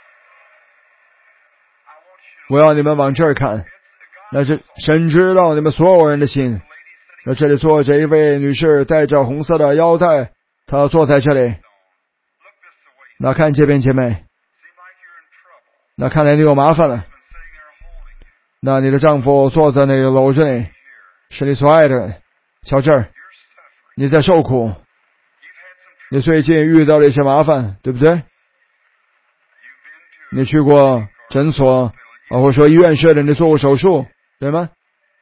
我要你们往这儿看，那是神知道你们所有人的心。那这里坐着一位女士，戴着红色的腰带，她坐在这里。那看这边，姐妹，那看来你有麻烦了。那你的丈夫坐在那里搂着你，是你所爱的人。瞧这儿，你在受苦，你最近遇到了一些麻烦，对不对？你去过诊所，或者说医院似的，你做过手术，对吗？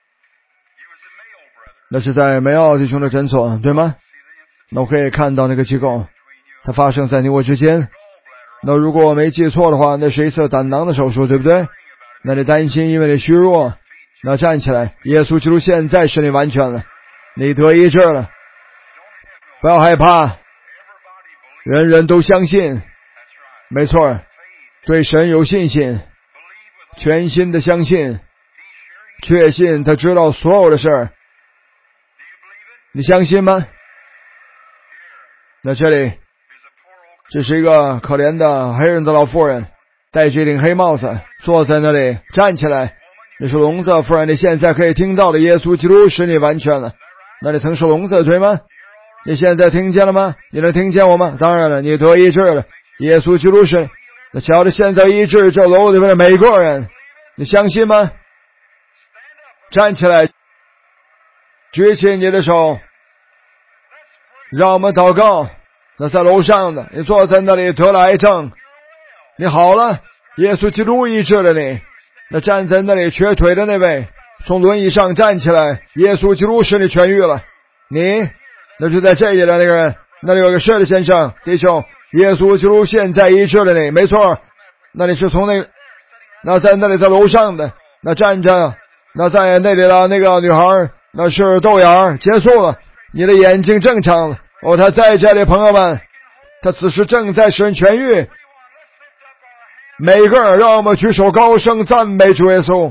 那是在梅奥弟兄的诊所，对吗？那我可以看到那个机构，它发生在你我之间。那如果我没记错的话，那是一次胆囊的手术，对不对？那你担心因为你虚弱，那站起来，耶稣基督现在使你完全了，你得医治了，不要害怕，人人都相信，没错，对神有信心，全心的相信，确信他知道所有的事儿。你相信吗？那这里，这是一个可怜的黑人的老妇人，戴着一顶黑帽子，坐在那里，站起来。你是聋子夫人，你现在可以听到的耶稣基督使你完全了。那你曾是聋子，对吗？ 你现在听见了吗？你能听见我吗？当然了，你得医治了。耶稣基督是，那瞧着现在医治这楼里面的每个人，你相信吗？站起来，举起你的手，让我们祷告。那在楼上的，你坐在那里得了癌症，你好了，耶稣基督医治了你。那站在那里瘸腿的那位，从轮椅上站起来，耶稣基督使你痊愈了。你，那就在这里的那个人，那里有个是的先生弟兄，耶稣基督现在医治了你，没错。那你是从那，那在那里在楼上的，那站着，那在那里的那个女孩，那是豆芽，结束了，你的眼睛正常了。哦，他在这里，朋友们，他此时正在使人痊愈。每个人，让我们举手高声赞美主耶稣。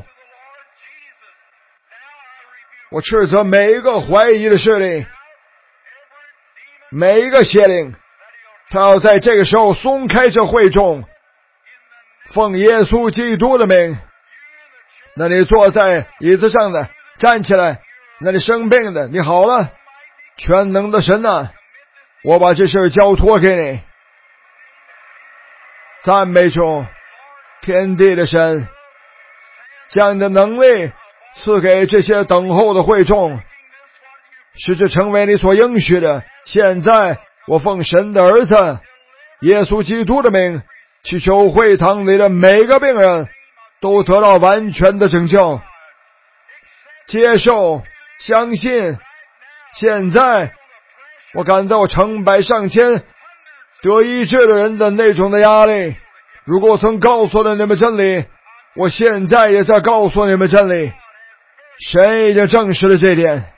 我斥责每一个怀疑的势力，每一个邪灵，他要在这个时候松开这会众，奉耶稣基督的名。那你坐在椅子上的，站起来；那你生病的，你好了。全能的神啊，我把这事交托给你。赞美主，天地的神，将你的能力赐给这些等候的会众，使之成为你所应许的。现在我奉神的儿子耶稣基督的名，祈求会堂里的每个病人都得到完全的拯救，接受，相信。现在我感到成百上千得医治的人的那种的压力。如果我曾告诉了你们真理，我现在也在告诉你们真理。神已经证实了这点。